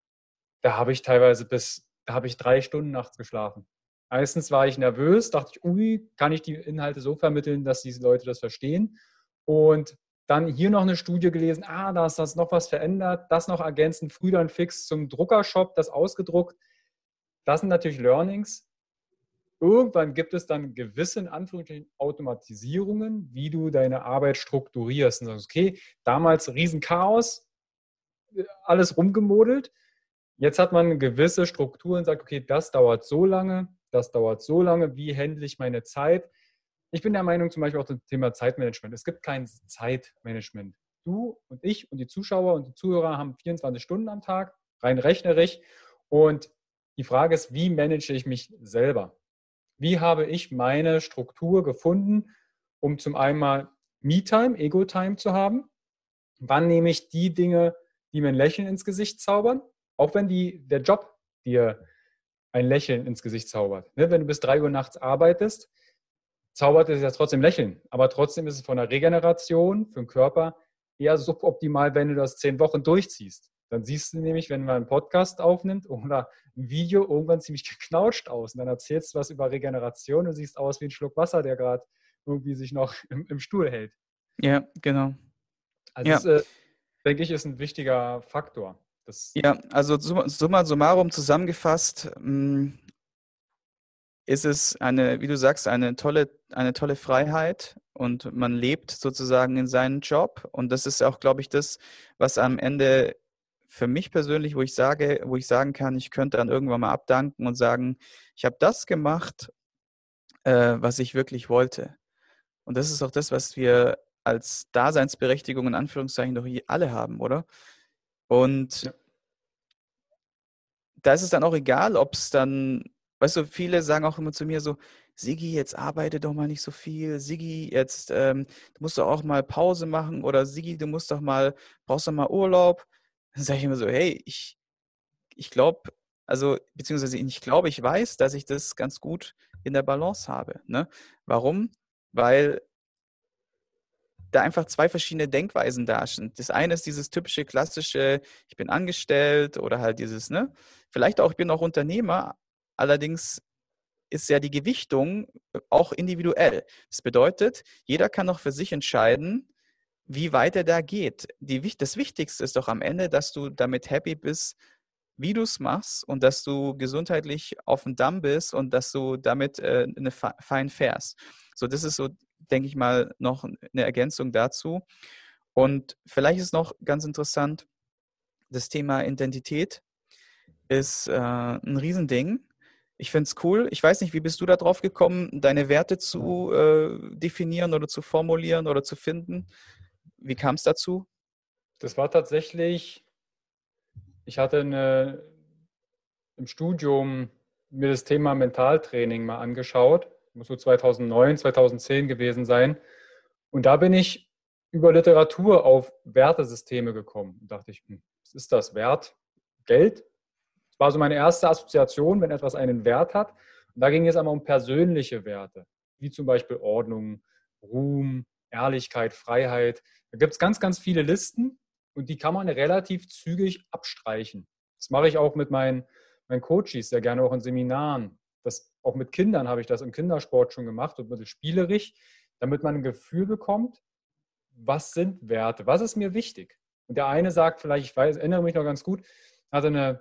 Speaker 1: Da habe ich teilweise bis, da habe ich drei Stunden nachts geschlafen. Meistens war ich nervös, dachte ich, ui, kann ich die Inhalte so vermitteln, dass diese Leute das verstehen? Und dann hier noch eine Studie gelesen, ah, da ist das noch was verändert, das noch ergänzend, früh dann fix zum Druckershop, das ausgedruckt. Das sind natürlich Learnings. Irgendwann gibt es dann gewisse, in Anführungsstrichen, Automatisierungen, wie du deine Arbeit strukturierst. Und sagst, okay, damals Riesenchaos, alles rumgemodelt. Jetzt hat man gewisse Strukturen, sagt, okay, das dauert so lange, das dauert so lange, wie handle ich meine Zeit? Ich bin der Meinung, zum Beispiel auch das Thema Zeitmanagement. Es gibt kein Zeitmanagement. Du und ich und die Zuschauer und die Zuhörer haben vierundzwanzig Stunden am Tag, rein rechnerisch. Und die Frage ist, wie manage ich mich selber? Wie habe ich meine Struktur gefunden, um zum einen mal Me-Time, Ego-Time zu haben? Wann nehme ich die Dinge, die mir ein Lächeln ins Gesicht zaubern? Auch wenn die, der Job dir ein Lächeln ins Gesicht zaubert. Ne? Wenn du bis drei Uhr nachts arbeitest, zaubert es ja trotzdem Lächeln. Aber trotzdem ist es von der Regeneration für den Körper eher suboptimal, wenn du das zehn Wochen durchziehst. Dann siehst du nämlich, wenn man einen Podcast aufnimmt oder ein Video, irgendwann ziemlich geknautscht aus. Und dann erzählst du was über Regeneration und siehst aus wie ein Schluck Wasser, der gerade irgendwie sich noch im, im Stuhl hält.
Speaker 2: Ja, genau.
Speaker 1: Also
Speaker 2: Ja,
Speaker 1: das, äh, denke ich, ist ein wichtiger Faktor. Das,
Speaker 2: ja, also summa summa summarum zusammengefasst, mh, ist es eine, wie du sagst, eine tolle, eine tolle Freiheit und man lebt sozusagen in seinem Job. Und das ist auch, glaube ich, das, was am Ende für mich persönlich, wo ich sage, wo ich sagen kann, ich könnte dann irgendwann mal abdanken und sagen, ich habe das gemacht, äh, was ich wirklich wollte. Und das ist auch das, was wir als Daseinsberechtigung in Anführungszeichen doch hier alle haben, oder? Und
Speaker 1: ja.
Speaker 2: da ist es dann auch egal, ob es dann, weißt du, viele sagen auch immer zu mir so, Sigi, jetzt arbeite doch mal nicht so viel. Sigi, jetzt ähm, du musst doch auch mal Pause machen oder Sigi, du musst doch mal, brauchst doch mal Urlaub. Dann sage ich immer so, hey, ich, ich glaube, also, beziehungsweise ich glaube, ich weiß, dass ich das ganz gut in der Balance habe. Ne? Warum? Weil da einfach zwei verschiedene Denkweisen da sind. Das eine ist dieses typische, klassische, ich bin angestellt oder halt dieses, ne? Vielleicht auch, ich bin auch Unternehmer, allerdings ist ja die Gewichtung auch individuell. Das bedeutet, jeder kann noch für sich entscheiden, wie weit er da geht. Die, das Wichtigste ist doch am Ende, dass du damit happy bist, wie du es machst und dass du gesundheitlich auf dem Damm bist und dass du damit äh, eine fein fährst. So, das ist so, denke ich mal, noch eine Ergänzung dazu. Und vielleicht ist noch ganz interessant das Thema Identität. ist äh, ein Riesending. Ich finde es cool. Ich weiß nicht, wie bist du da drauf gekommen, deine Werte zu äh, definieren oder zu formulieren oder zu finden? Wie kam es dazu?
Speaker 1: Das war tatsächlich, ich hatte eine, im Studium mir das Thema Mentaltraining mal angeschaut. Muss so zweitausendneun, zweitausendzehn gewesen sein. Und da bin ich über Literatur auf Wertesysteme gekommen. Und dachte ich, hm, was ist das? Wert? Geld? Das war so meine erste Assoziation, wenn etwas einen Wert hat. Und da ging es aber um persönliche Werte, wie zum Beispiel Ordnung, Ruhm, Ehrlichkeit, Freiheit. Da gibt es ganz, ganz viele Listen und die kann man relativ zügig abstreichen. Das mache ich auch mit meinen, meinen Coaches sehr gerne, auch in Seminaren. Das, auch mit Kindern habe ich das im Kindersport schon gemacht und mit spielerisch, damit man ein Gefühl bekommt, was sind Werte, was ist mir wichtig. Und der eine sagt vielleicht, ich weiß, erinnere mich noch ganz gut, hatte eine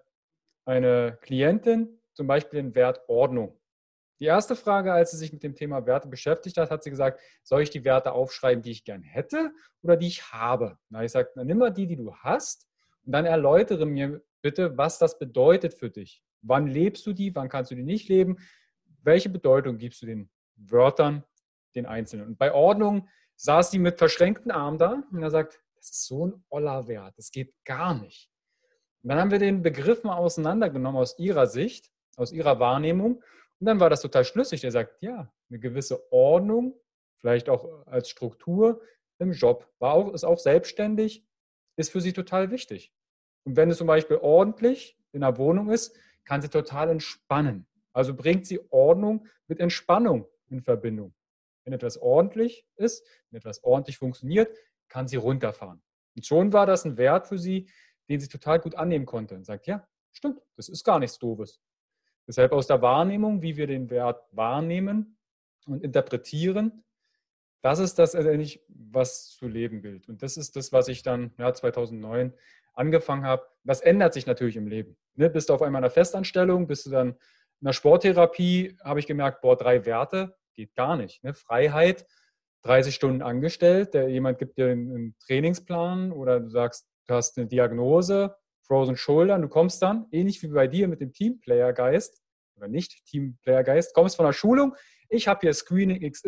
Speaker 1: eine Klientin zum Beispiel den Wert Ordnung. Die erste Frage, als sie sich mit dem Thema Werte beschäftigt hat, hat sie gesagt, soll ich die Werte aufschreiben, die ich gern hätte oder die ich habe? Na, ich sage, nimm mal die, die du hast und dann erläutere mir bitte, was das bedeutet für dich. Wann lebst du die, wann kannst du die nicht leben? Welche Bedeutung gibst du den Wörtern, den Einzelnen? Und bei Ordnung saß sie mit verschränkten Armen da und er sagt, das ist so ein oller Wert, das geht gar nicht. Und dann haben wir den Begriff mal auseinandergenommen aus ihrer Sicht, aus ihrer Wahrnehmung. Und dann war das total schlüssig. Der sagt, ja, eine gewisse Ordnung, vielleicht auch als Struktur im Job, war auch, ist auch selbstständig, ist für sie total wichtig. Und wenn es zum Beispiel ordentlich in der Wohnung ist, kann sie total entspannen. Also bringt sie Ordnung mit Entspannung in Verbindung. Wenn etwas ordentlich ist, wenn etwas ordentlich funktioniert, kann sie runterfahren. Und schon war das ein Wert für sie, den sie total gut annehmen konnte und sagt, ja, stimmt, das ist gar nichts Doofes. Deshalb aus der Wahrnehmung, wie wir den Wert wahrnehmen und interpretieren, das ist das eigentlich, was zu leben gilt. Und das ist das, was ich dann ja, zweitausendneun angefangen habe. Das ändert sich natürlich im Leben. Ne? Bist du auf einmal in einer Festanstellung, bist du dann in der Sporttherapie, habe ich gemerkt, boah, drei Werte, geht gar nicht. Ne? Freiheit, dreißig Stunden angestellt, der, jemand gibt dir einen, einen Trainingsplan oder du sagst, du hast eine Diagnose, Frozen Shoulder, du kommst dann, ähnlich wie bei dir mit dem Teamplayer-Geist, oder nicht Teamplayer-Geist, kommst von der Schulung, ich habe hier Screening X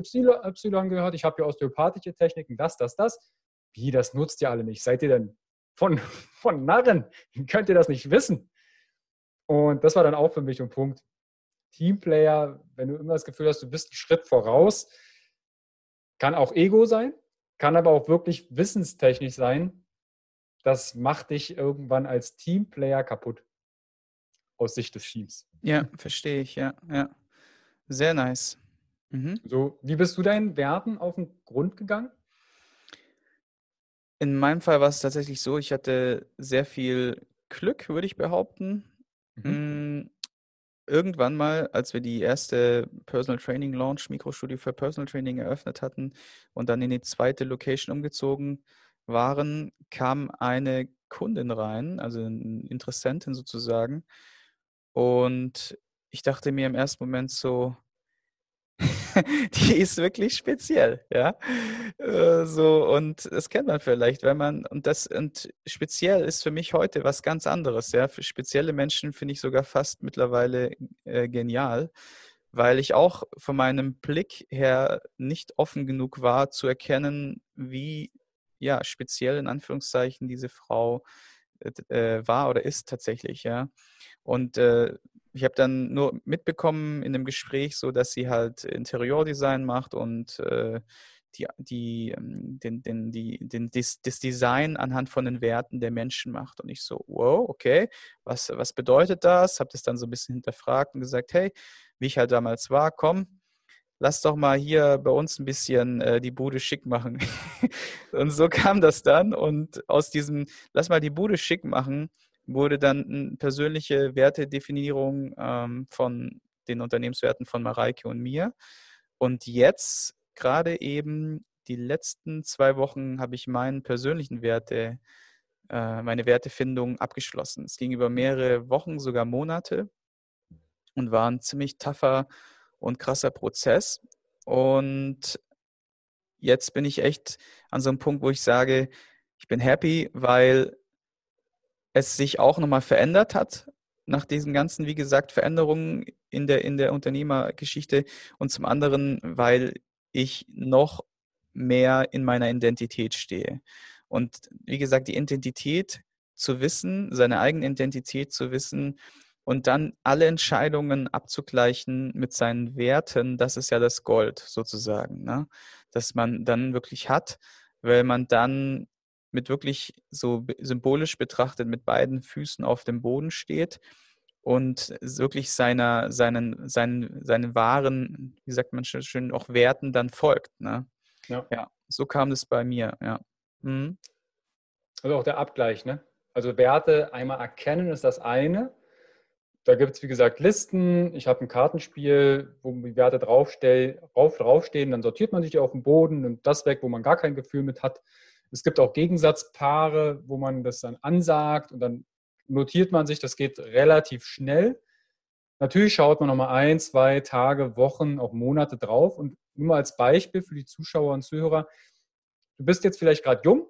Speaker 1: Y gehört, ich habe hier osteopathische Techniken, das, das, das. Wie, das nutzt ihr alle nicht? Seid ihr denn von, von Narren? Könnt ihr das nicht wissen? Und das war dann auch für mich ein Punkt. Teamplayer, wenn du immer das Gefühl hast, du bist einen Schritt voraus, kann auch Ego sein, kann aber auch wirklich wissenstechnisch sein. Das macht dich irgendwann als Teamplayer kaputt. Aus Sicht des Teams.
Speaker 2: Ja, verstehe ich, ja, ja. Sehr nice. Mhm.
Speaker 1: So, wie bist du deinen Werten auf den Grund gegangen?
Speaker 2: In meinem Fall war es tatsächlich so, ich hatte sehr viel Glück, würde ich behaupten.
Speaker 1: Mhm.
Speaker 2: Mm, Irgendwann mal, als wir die erste Personal Training Launch, Mikrostudio für Personal Training eröffnet hatten und dann in die zweite Location umgezogen waren, kam eine Kundin rein, also eine Interessentin sozusagen. Und ich dachte mir im ersten Moment so, die ist wirklich speziell, ja. Äh, so, und das kennt man vielleicht, wenn man, und das, und speziell ist für mich heute was ganz anderes, ja. Für spezielle Menschen finde ich sogar fast mittlerweile äh, genial, weil ich auch von meinem Blick her nicht offen genug war, zu erkennen, wie, ja, speziell in Anführungszeichen diese Frau äh, war oder ist tatsächlich, ja. Und äh, ich habe dann nur mitbekommen in dem Gespräch, so dass sie halt Interiordesign macht und äh, die, die, ähm, den, den, die, den, das, das Design anhand von den Werten der Menschen macht. Und ich so, wow, okay, was, was bedeutet das? Habe das dann so ein bisschen hinterfragt und gesagt, hey, wie ich halt damals war, komm, lass doch mal hier bei uns ein bisschen äh, die Bude schick machen. Und so kam das dann. Und aus diesem, lass mal die Bude schick machen, wurde dann eine persönliche Wertedefinierung ähm, von den Unternehmenswerten von Mareike und mir. Und jetzt, gerade eben, die letzten zwei Wochen, habe ich meinen persönlichen Werte, äh, meine Wertefindung abgeschlossen. Es ging über mehrere Wochen, sogar Monate und war ein ziemlich tougher und krasser Prozess. Und jetzt bin ich echt an so einem Punkt, wo ich sage, ich bin happy, weil es sich auch nochmal verändert hat nach diesen ganzen, wie gesagt, Veränderungen in der, in der Unternehmergeschichte und zum anderen, weil ich noch mehr in meiner Identität stehe. Und wie gesagt, die Identität zu wissen, seine eigene Identität zu wissen und dann alle Entscheidungen abzugleichen mit seinen Werten, das ist ja das Gold sozusagen, ne? Das man dann wirklich hat, weil man dann mit wirklich so symbolisch betrachtet mit beiden Füßen auf dem Boden steht und wirklich seiner, seinen, seinen, seinen wahren, wie sagt man schön, auch Werten dann folgt, ne?
Speaker 1: Ja.
Speaker 2: Ja, so kam das bei mir, ja. Mhm.
Speaker 1: Also auch der Abgleich, ne? Also Werte einmal erkennen ist das eine. Da gibt es, wie gesagt, Listen. Ich habe ein Kartenspiel, wo die Werte draufstell, drauf, draufstehen. Dann sortiert man sich die auf dem Boden, nimmt das weg, wo man gar kein Gefühl mit hat. Es gibt auch Gegensatzpaare, wo man das dann ansagt und dann notiert man sich. Das geht relativ schnell. Natürlich schaut man nochmal ein, zwei Tage, Wochen, auch Monate drauf. Und nur mal als Beispiel für die Zuschauer und Zuhörer. Du bist jetzt vielleicht gerade jung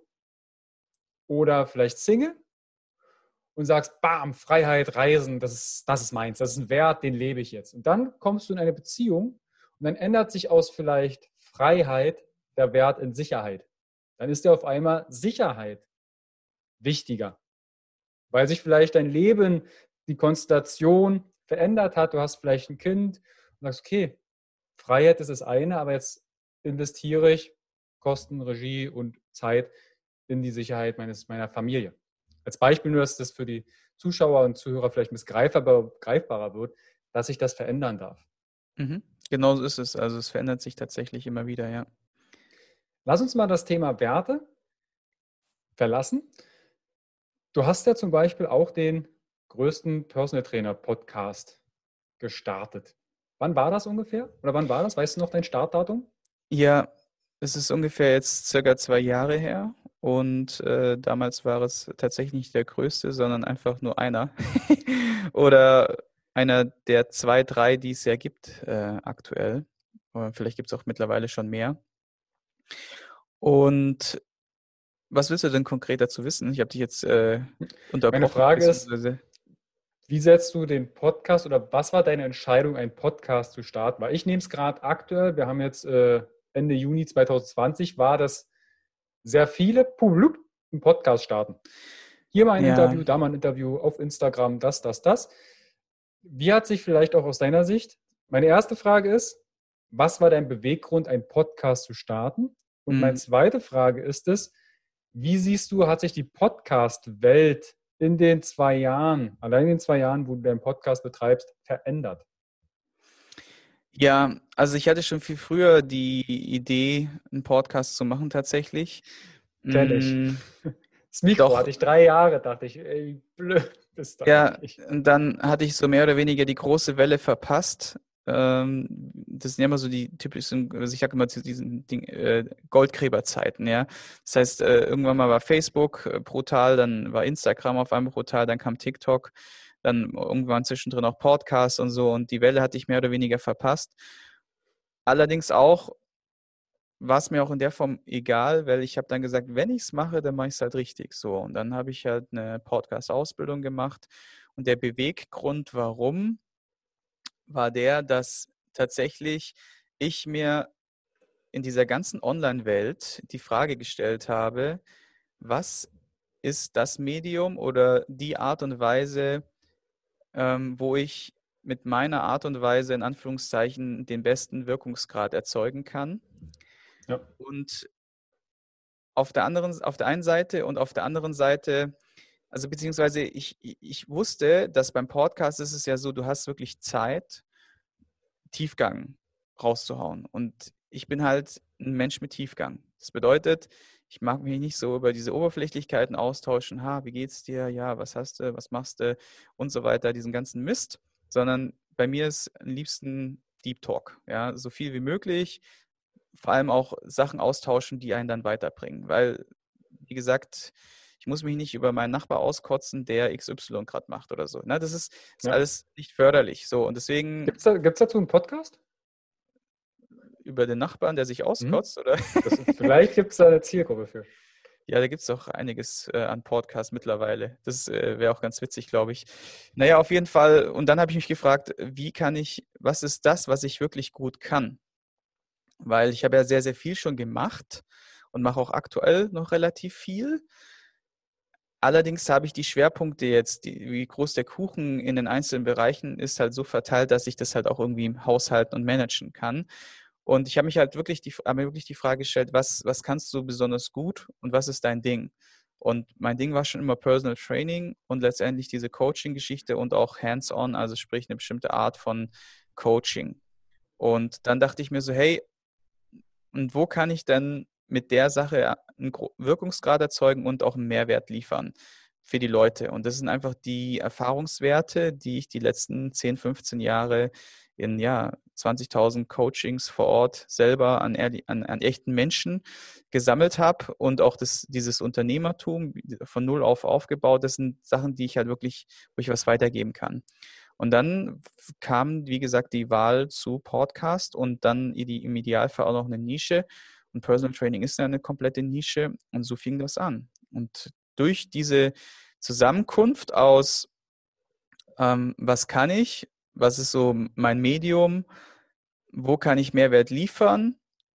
Speaker 1: oder vielleicht Single und sagst, bam, Freiheit, Reisen, das ist, das ist meins, das ist ein Wert, den lebe ich jetzt. Und dann kommst du in eine Beziehung und dann ändert sich aus vielleicht Freiheit der Wert in Sicherheit. Dann ist dir auf einmal Sicherheit wichtiger, weil sich vielleicht dein Leben, die Konstellation verändert hat. Du hast vielleicht ein Kind und sagst, okay, Freiheit ist das eine, aber jetzt investiere ich Kosten, Regie und Zeit in die Sicherheit meines, meiner Familie. Als Beispiel nur, dass das für die Zuschauer und Zuhörer vielleicht ein bisschen greifbarer, greifbarer wird, dass sich das verändern darf.
Speaker 2: Mhm. Genau so ist es. Also es verändert sich tatsächlich immer wieder, ja.
Speaker 1: Lass uns mal das Thema Werte verlassen. Du hast ja zum Beispiel auch den größten Personal Trainer Podcast gestartet. Wann war das ungefähr? Oder wann war das? Weißt du noch dein Startdatum?
Speaker 2: Ja, es ist ungefähr jetzt circa zwei Jahre her und äh, damals war es tatsächlich nicht der größte, sondern einfach nur einer oder einer der zwei, drei, die es ja gibt äh, aktuell. Oder vielleicht gibt es auch mittlerweile schon mehr. Und was willst du denn konkret dazu wissen? Ich habe dich jetzt äh, unterbrochen.
Speaker 1: Meine Frage ist,
Speaker 2: beziehungsweise-
Speaker 1: wie setzt du den Podcast oder was war deine Entscheidung, einen Podcast zu starten? Weil ich nehme es gerade aktuell, wir haben jetzt äh, Ende Juni zwanzig zwanzig, war das sehr viele Publik einen Podcast starten. Hier mal ein
Speaker 2: Ja,
Speaker 1: Interview, da mal ein Interview, auf Instagram, das, das, das. Wie hat sich vielleicht auch aus deiner Sicht, meine erste Frage ist, was war dein Beweggrund, einen Podcast zu starten? Und meine
Speaker 2: mm,
Speaker 1: zweite Frage ist es, wie siehst du, hat sich die Podcast-Welt in den zwei Jahren, allein in den zwei Jahren, wo du deinen Podcast betreibst, verändert?
Speaker 2: ja, also ich hatte schon viel früher die Idee, einen Podcast zu machen tatsächlich.
Speaker 1: Kenn ich.
Speaker 2: Mm,
Speaker 1: Das Mikro
Speaker 2: Doch,
Speaker 1: hatte ich drei Jahre, dachte ich, ey, blöd bist du
Speaker 2: ja,
Speaker 1: eigentlich.
Speaker 2: und dann hatte ich so mehr oder weniger die große Welle verpasst. Ähm, das sind ja immer so die typischen, also ich sage immer zu diesen Ding, äh, Goldgräberzeiten, ja. Das heißt, äh, irgendwann mal war Facebook äh, brutal, dann war Instagram auf einmal brutal, dann kam TikTok, dann irgendwann zwischendrin auch Podcasts und so und die Welle hatte ich mehr oder weniger verpasst. Allerdings auch war es mir auch in der Form egal, weil ich habe dann gesagt, wenn ich es mache, dann mache ich es halt richtig so. Und dann habe ich halt eine Podcast-Ausbildung gemacht. Und der Beweggrund, warum, war der, dass tatsächlich ich mir in dieser ganzen Online-Welt die Frage gestellt habe, was ist das Medium oder die Art und Weise, ähm, wo ich mit meiner Art und Weise in Anführungszeichen den besten Wirkungsgrad erzeugen kann.
Speaker 1: Ja.
Speaker 2: Und auf der anderen, auf der einen Seite und auf der anderen Seite, also beziehungsweise ich, ich wusste, dass beim Podcast ist es ja so, du hast wirklich Zeit, Tiefgang rauszuhauen. Und ich bin halt ein Mensch mit Tiefgang. Das bedeutet, ich mag mich nicht so über diese Oberflächlichkeiten austauschen, ha, wie geht's dir, ja, was hast du, was machst du und so weiter, diesen ganzen Mist, sondern bei mir ist am liebsten Deep Talk, ja, so viel wie möglich, vor allem auch Sachen austauschen, die einen dann weiterbringen, weil, wie gesagt, ich muss mich nicht über meinen Nachbar auskotzen, der X Y gerade macht oder so. Ne, das ist, ist
Speaker 1: Ja.
Speaker 2: alles nicht förderlich. So, und deswegen
Speaker 1: Gibt es da, gibt's dazu einen Podcast?
Speaker 2: über den Nachbarn, der sich
Speaker 1: Mhm.
Speaker 2: auskotzt, oder?
Speaker 1: Das, vielleicht gibt es da eine Zielgruppe für.
Speaker 2: Ja, da gibt es auch einiges äh, an Podcasts mittlerweile. Das äh, wäre auch ganz witzig, glaube ich. Naja, auf jeden Fall. Und dann habe ich mich gefragt, wie kann ich, was ist das, was ich wirklich gut kann? Weil ich habe ja sehr, sehr viel schon gemacht und mache auch aktuell noch relativ viel. Allerdings habe ich die Schwerpunkte jetzt, die, wie groß der Kuchen in den einzelnen Bereichen ist, halt so verteilt, dass ich das halt auch irgendwie im Haushalten und managen kann. Und ich habe mich halt wirklich die, habe mir wirklich die Frage gestellt, was, was kannst du besonders gut und was ist dein Ding? Und mein Ding war schon immer Personal Training und letztendlich diese Coaching-Geschichte und auch Hands-on, also sprich eine bestimmte Art von Coaching. Und dann dachte ich mir so, hey, und wo kann ich denn mit der Sache einen Wirkungsgrad erzeugen und auch einen Mehrwert liefern für die Leute? Und das sind einfach die Erfahrungswerte, die ich die letzten zehn, fünfzehn Jahre in ja, zwanzigtausend Coachings vor Ort selber an, an, an echten Menschen gesammelt habe und auch das, dieses Unternehmertum von null auf aufgebaut. Das sind Sachen, die ich halt wirklich, wo ich was weitergeben kann. Und dann kam, wie gesagt, die Wahl zu Podcast und dann im Idealfall auch noch eine Nische. Und Personal Training ist ja eine komplette Nische. Und so fing das an. Und durch diese Zusammenkunft aus, ähm, was kann ich, was ist so mein Medium, wo kann ich Mehrwert liefern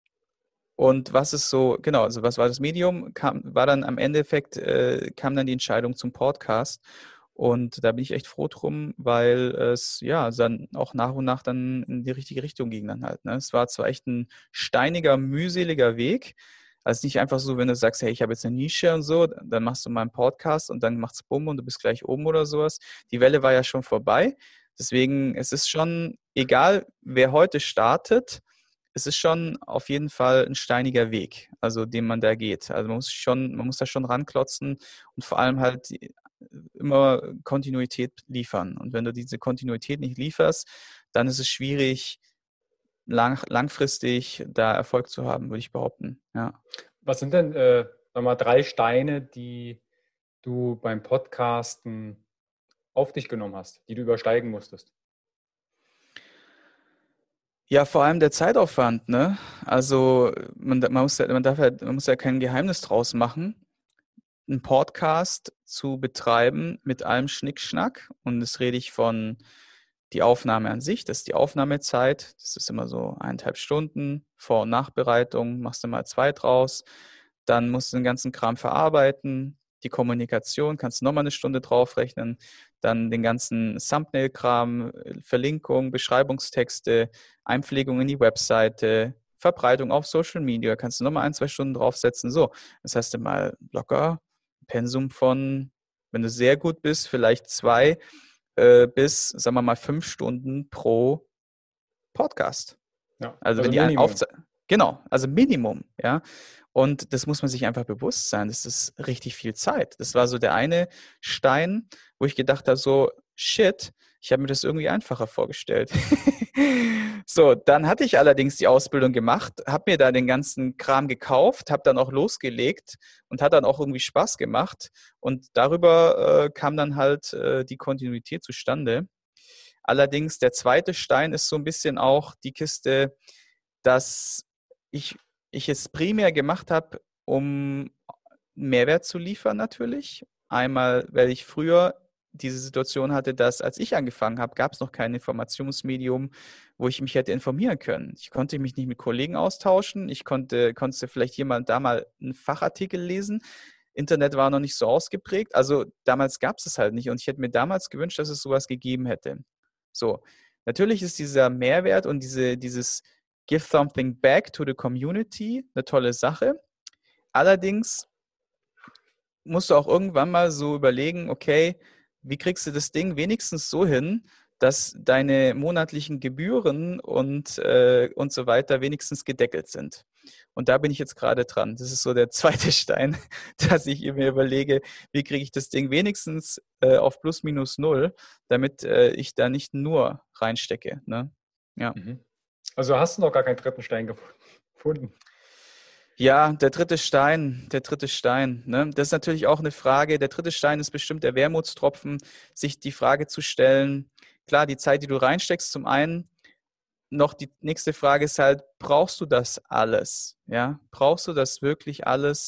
Speaker 2: und was ist so, genau, also was war das Medium, kam, war dann am Endeffekt, äh, kam dann die Entscheidung zum Podcast. Und da bin ich echt froh drum, weil es ja dann auch nach und nach dann in die richtige Richtung ging dann halt. Ne? Es war zwar echt ein steiniger, mühseliger Weg. Also nicht einfach so, wenn du sagst, hey, ich habe jetzt eine Nische und so, dann machst du mal einen Podcast und dann macht's bumm und du bist gleich oben oder sowas. Die Welle war ja schon vorbei. Deswegen, es ist schon, egal wer heute startet, es ist schon auf jeden Fall ein steiniger Weg, also den man da geht. Also man muss schon, man muss da schon ranklotzen und vor allem halt immer Kontinuität liefern. Und wenn du diese Kontinuität nicht lieferst, dann ist es schwierig, lang, langfristig da Erfolg zu haben, würde ich behaupten. Ja.
Speaker 1: Was sind denn äh, nochmal drei Steine, die du beim Podcasten auf dich genommen hast, die du übersteigen musstest?
Speaker 2: Ja, vor allem der Zeitaufwand, ne? Also man, man, muss, ja, man, darf ja, man muss ja kein Geheimnis draus machen. Einen Podcast zu betreiben mit allem Schnickschnack. Und das rede ich von die Aufnahme an sich, das ist die Aufnahmezeit. Das ist immer so eineinhalb Stunden. Vor- und Nachbereitung machst du mal zwei draus. Dann musst du den ganzen Kram verarbeiten. Die Kommunikation kannst du nochmal eine Stunde draufrechnen. Dann den ganzen Thumbnail-Kram, Verlinkung, Beschreibungstexte, Einpflegung in die Webseite, Verbreitung auf Social Media, kannst du nochmal ein, zwei Stunden draufsetzen. So, das heißt du mal locker Pensum von, wenn du sehr gut bist, vielleicht zwei äh, bis, sagen wir mal, fünf Stunden pro Podcast.
Speaker 1: Ja,
Speaker 2: also,
Speaker 1: also
Speaker 2: wenn die ein
Speaker 1: Minimum.
Speaker 2: Aufze- Genau, also Minimum, ja. Und das muss man sich einfach bewusst sein. Das ist richtig viel Zeit. Das war so der eine Stein, wo ich gedacht habe, so, shit, ich habe mir das irgendwie einfacher vorgestellt. So, dann hatte ich allerdings die Ausbildung gemacht, habe mir da den ganzen Kram gekauft, habe dann auch losgelegt und hat dann auch irgendwie Spaß gemacht. Und darüber äh, kam dann halt äh, die Kontinuität zustande. Allerdings der zweite Stein ist so ein bisschen auch die Kiste, dass ich, ich es primär gemacht habe, um Mehrwert zu liefern natürlich. Einmal, weil ich früher diese Situation hatte, dass als ich angefangen habe, gab es noch kein Informationsmedium, wo ich mich hätte informieren können. Ich konnte mich nicht mit Kollegen austauschen. Ich konnte, konnte vielleicht hier mal da mal einen Fachartikel lesen. Internet war noch nicht so ausgeprägt. Also damals gab es es halt nicht. Und ich hätte mir damals gewünscht, dass es sowas gegeben hätte. So, natürlich ist dieser Mehrwert und diese, dieses Give something back to the community eine tolle Sache. Allerdings musst du auch irgendwann mal so überlegen, okay, wie kriegst du das Ding wenigstens so hin, dass deine monatlichen Gebühren und, äh, und so weiter wenigstens gedeckelt sind. Und da bin ich jetzt gerade dran. Das ist so der zweite Stein, dass ich mir überlege, wie kriege ich das Ding wenigstens äh, auf plus minus null, damit äh, ich da nicht nur reinstecke. Ne? Ja.
Speaker 1: Mhm. Also hast du noch gar keinen dritten Stein gefunden?
Speaker 2: Ja, der dritte Stein, der dritte Stein. Ne? Das ist natürlich auch eine Frage. Der dritte Stein ist bestimmt der Wermutstropfen, sich die Frage zu stellen, klar, die Zeit, die du reinsteckst, zum einen, noch die nächste Frage ist halt, brauchst du das alles? Ja, brauchst du das wirklich alles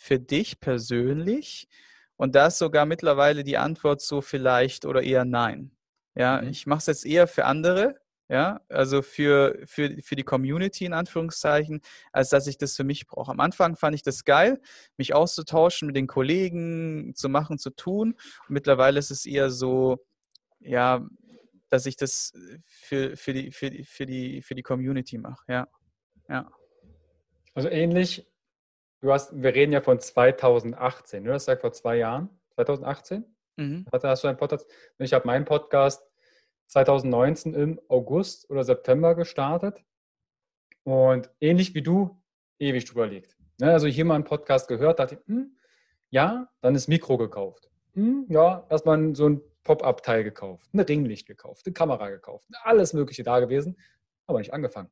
Speaker 2: für dich persönlich? Und da ist sogar mittlerweile die Antwort so vielleicht oder eher nein. Ja,
Speaker 1: Mhm.
Speaker 2: ich mache es jetzt eher für andere, ja, also für, für, für die Community in Anführungszeichen, als dass ich das für mich brauche. Am Anfang fand ich das geil, mich auszutauschen mit den Kollegen, zu machen, zu tun. Und mittlerweile ist es eher so, ja, dass ich das für, für, die, für, die, für, die, für die Community mache, ja. ja.
Speaker 1: Also ähnlich, du hast, wir reden ja von zweitausendachtzehn, ne? Du hast gesagt vor zwei Jahren, zweitausendachtzehn?
Speaker 2: Mhm.
Speaker 1: Hast du einen Podcast? Ich habe meinen Podcast zweitausendneunzehn im August oder September gestartet und ähnlich wie du, ewig drüber liegt. Ne? Also hier mal einen Podcast gehört, dachte ich, hm, ja, dann das Mikro gekauft. Hm, ja, erstmal so ein Pop-Up-Teil gekauft, ein Ringlicht gekauft, eine Kamera gekauft, alles Mögliche da gewesen, aber nicht angefangen.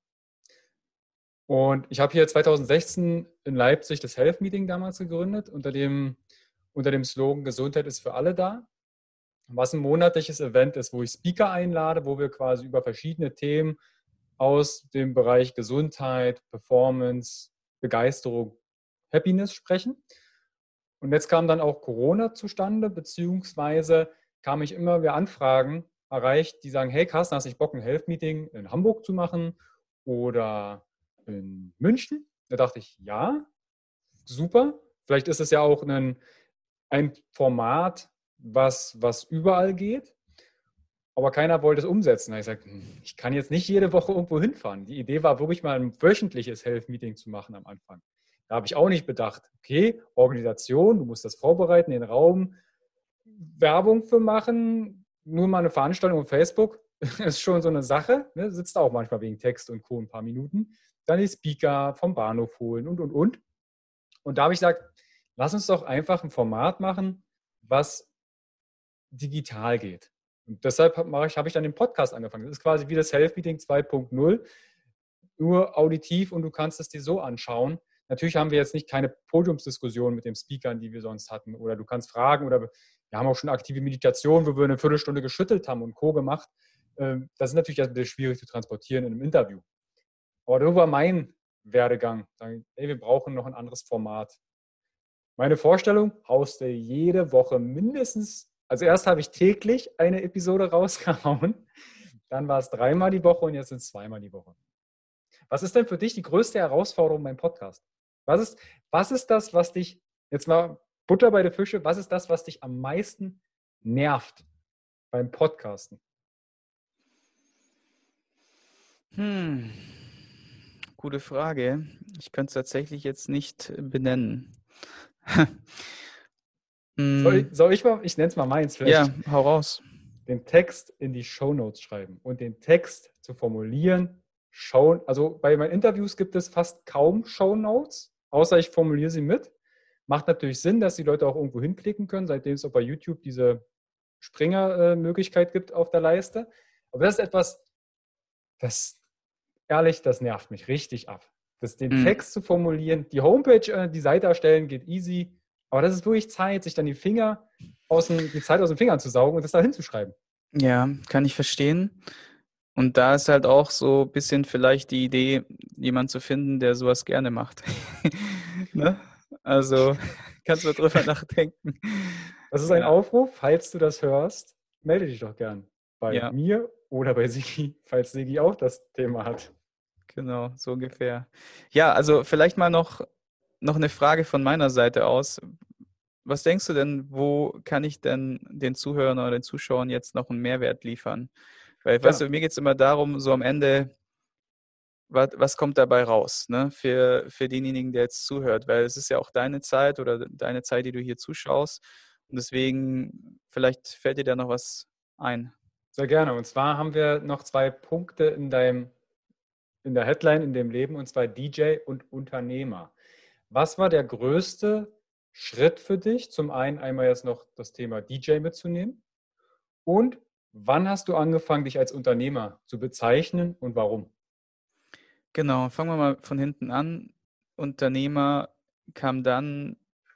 Speaker 1: Und ich habe hier zweitausendsechzehn in Leipzig das Health Meeting damals gegründet, unter dem, unter dem Slogan Gesundheit ist für alle da. Was ein monatliches Event ist, wo ich Speaker einlade, wo wir quasi über verschiedene Themen aus dem Bereich Gesundheit, Performance, Begeisterung, Happiness sprechen. Und jetzt kam dann auch Corona zustande, beziehungsweise kam ich immer wieder Anfragen erreicht, die sagen, hey Carsten, hast du nicht Bock, ein Health-Meeting in Hamburg zu machen oder in München? Da dachte ich, ja, super. Vielleicht ist es ja auch ein, ein Format, was, was überall geht. Aber keiner wollte es umsetzen. Da habe ich gesagt, ich kann jetzt nicht jede Woche irgendwo hinfahren. Die Idee war wirklich mal ein wöchentliches Health-Meeting zu machen am Anfang. Da habe ich auch nicht bedacht, okay, Organisation, du musst das vorbereiten, den Raum, Werbung für machen, nur mal eine Veranstaltung auf Facebook ist schon so eine Sache, ne? Sitzt auch manchmal wegen Text und Co. ein paar Minuten. Dann die Speaker vom Bahnhof holen und, und, und. Und da habe ich gesagt, lass uns doch einfach ein Format machen, was digital geht. Und deshalb habe ich, hab ich dann den Podcast angefangen. Das ist quasi wie das Health Meeting zwei Punkt null, nur auditiv und du kannst es dir so anschauen. Natürlich haben wir jetzt nicht keine Podiumsdiskussion mit den Speakern, die wir sonst hatten. Oder du kannst fragen oder wir haben auch schon aktive Meditation, wo wir eine Viertelstunde geschüttelt haben und Co. gemacht. Das ist natürlich ein bisschen schwierig zu transportieren in einem Interview. Aber das war mein Werdegang. Sagen, ey, wir brauchen noch ein anderes Format. Meine Vorstellung, haust du jede Woche mindestens, also erst habe ich täglich eine Episode rausgehauen, dann war es dreimal die Woche und jetzt sind es zweimal die Woche. Was ist denn für dich die größte Herausforderung beim Podcast? Was ist, was ist das, was dich, jetzt mal Butter bei der Fische, was ist das, was dich am meisten nervt beim Podcasten?
Speaker 2: Hm, gute Frage. Ich könnte es tatsächlich jetzt nicht benennen.
Speaker 1: Soll ich, soll ich mal, ich nenne es mal meins vielleicht.
Speaker 2: Ja, hau raus.
Speaker 1: Den Text in die Shownotes schreiben und den Text zu formulieren. Show, also bei meinen Interviews gibt es fast kaum Shownotes, außer ich formuliere sie mit. Macht natürlich Sinn, dass die Leute auch irgendwo hinklicken können, seitdem es auch bei YouTube diese Springer-Möglichkeit gibt auf der Leiste. Aber das ist etwas, das, ehrlich, das nervt mich richtig ab. Das, den mhm. Text zu formulieren, die Homepage, die Seite erstellen, geht easy. Aber das ist wirklich Zeit, sich dann die Finger aus dem, die Zeit aus den Fingern zu saugen und das da hinzuschreiben.
Speaker 2: Ja, kann ich verstehen. Und da ist halt auch so ein bisschen vielleicht die Idee, jemanden zu finden, der sowas gerne macht. Ne? Also kannst du drüber nachdenken.
Speaker 1: Das ist ein ja. Aufruf, falls du das hörst, melde dich doch gern bei
Speaker 2: ja.
Speaker 1: mir oder bei Sigi, falls Sigi auch das Thema hat.
Speaker 2: Genau, so ungefähr. Ja, also vielleicht mal noch, noch eine Frage von meiner Seite aus. Was denkst du denn, wo kann ich denn den Zuhörern oder den Zuschauern jetzt noch einen Mehrwert liefern? Weil, ja. weißt du, mir geht es immer darum, so am Ende, was, was kommt dabei raus, ne? Für, für denjenigen, der jetzt zuhört, weil es ist ja auch deine Zeit oder deine Zeit, die du hier zuschaust. Und deswegen, vielleicht fällt dir da noch was ein.
Speaker 1: Sehr gerne. Und zwar haben wir noch zwei Punkte in deinem, in der Headline, in dem Leben, und zwar D J und Unternehmer. Was war der größte Schritt für dich? Zum einen einmal jetzt noch das Thema D J mitzunehmen. Und wann hast du angefangen, dich als Unternehmer zu bezeichnen und warum?
Speaker 2: Genau, fangen wir mal von hinten an. Unternehmer kam dann,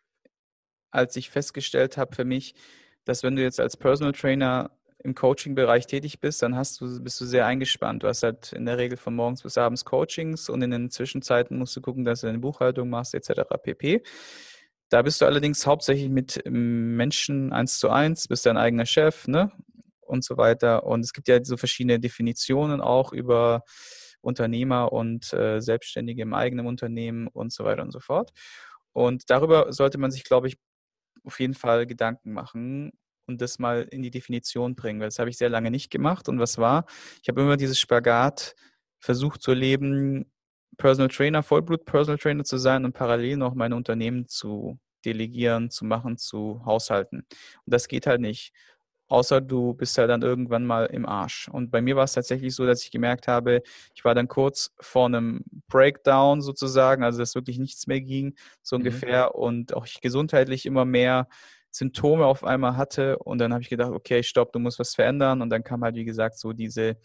Speaker 2: als ich festgestellt habe für mich, dass wenn du jetzt als Personal Trainer im Coaching-Bereich tätig bist, dann hast du, bist du sehr eingespannt. Du hast halt in der Regel von morgens bis abends Coachings und in den Zwischenzeiten musst du gucken, dass du deine Buchhaltung machst et cetera pp. Da bist du allerdings hauptsächlich mit Menschen eins zu eins, bist dein eigener Chef, ne? Und so weiter. Und es gibt ja so verschiedene Definitionen auch über Unternehmer und äh, Selbstständige im eigenen Unternehmen und so weiter und so fort. Und darüber sollte man sich, glaube ich, auf jeden Fall Gedanken machen und das mal in die Definition bringen, weil das habe ich sehr lange nicht gemacht. Und was war? Ich habe immer dieses Spagat versucht zu leben, Personal Trainer, Vollblut Personal Trainer zu sein und parallel noch meine Unternehmen zu delegieren, zu machen, zu haushalten. Und das geht halt nicht. Außer du bist halt dann irgendwann mal im Arsch. Und bei mir war es tatsächlich so, dass ich gemerkt habe, ich war dann kurz vor einem Breakdown sozusagen, also dass wirklich nichts mehr ging, so ungefähr. Mhm. Und auch ich gesundheitlich immer mehr Symptome auf einmal hatte. Und dann habe ich gedacht, okay, stopp, du musst was verändern. Und dann kam halt, wie gesagt, so diese,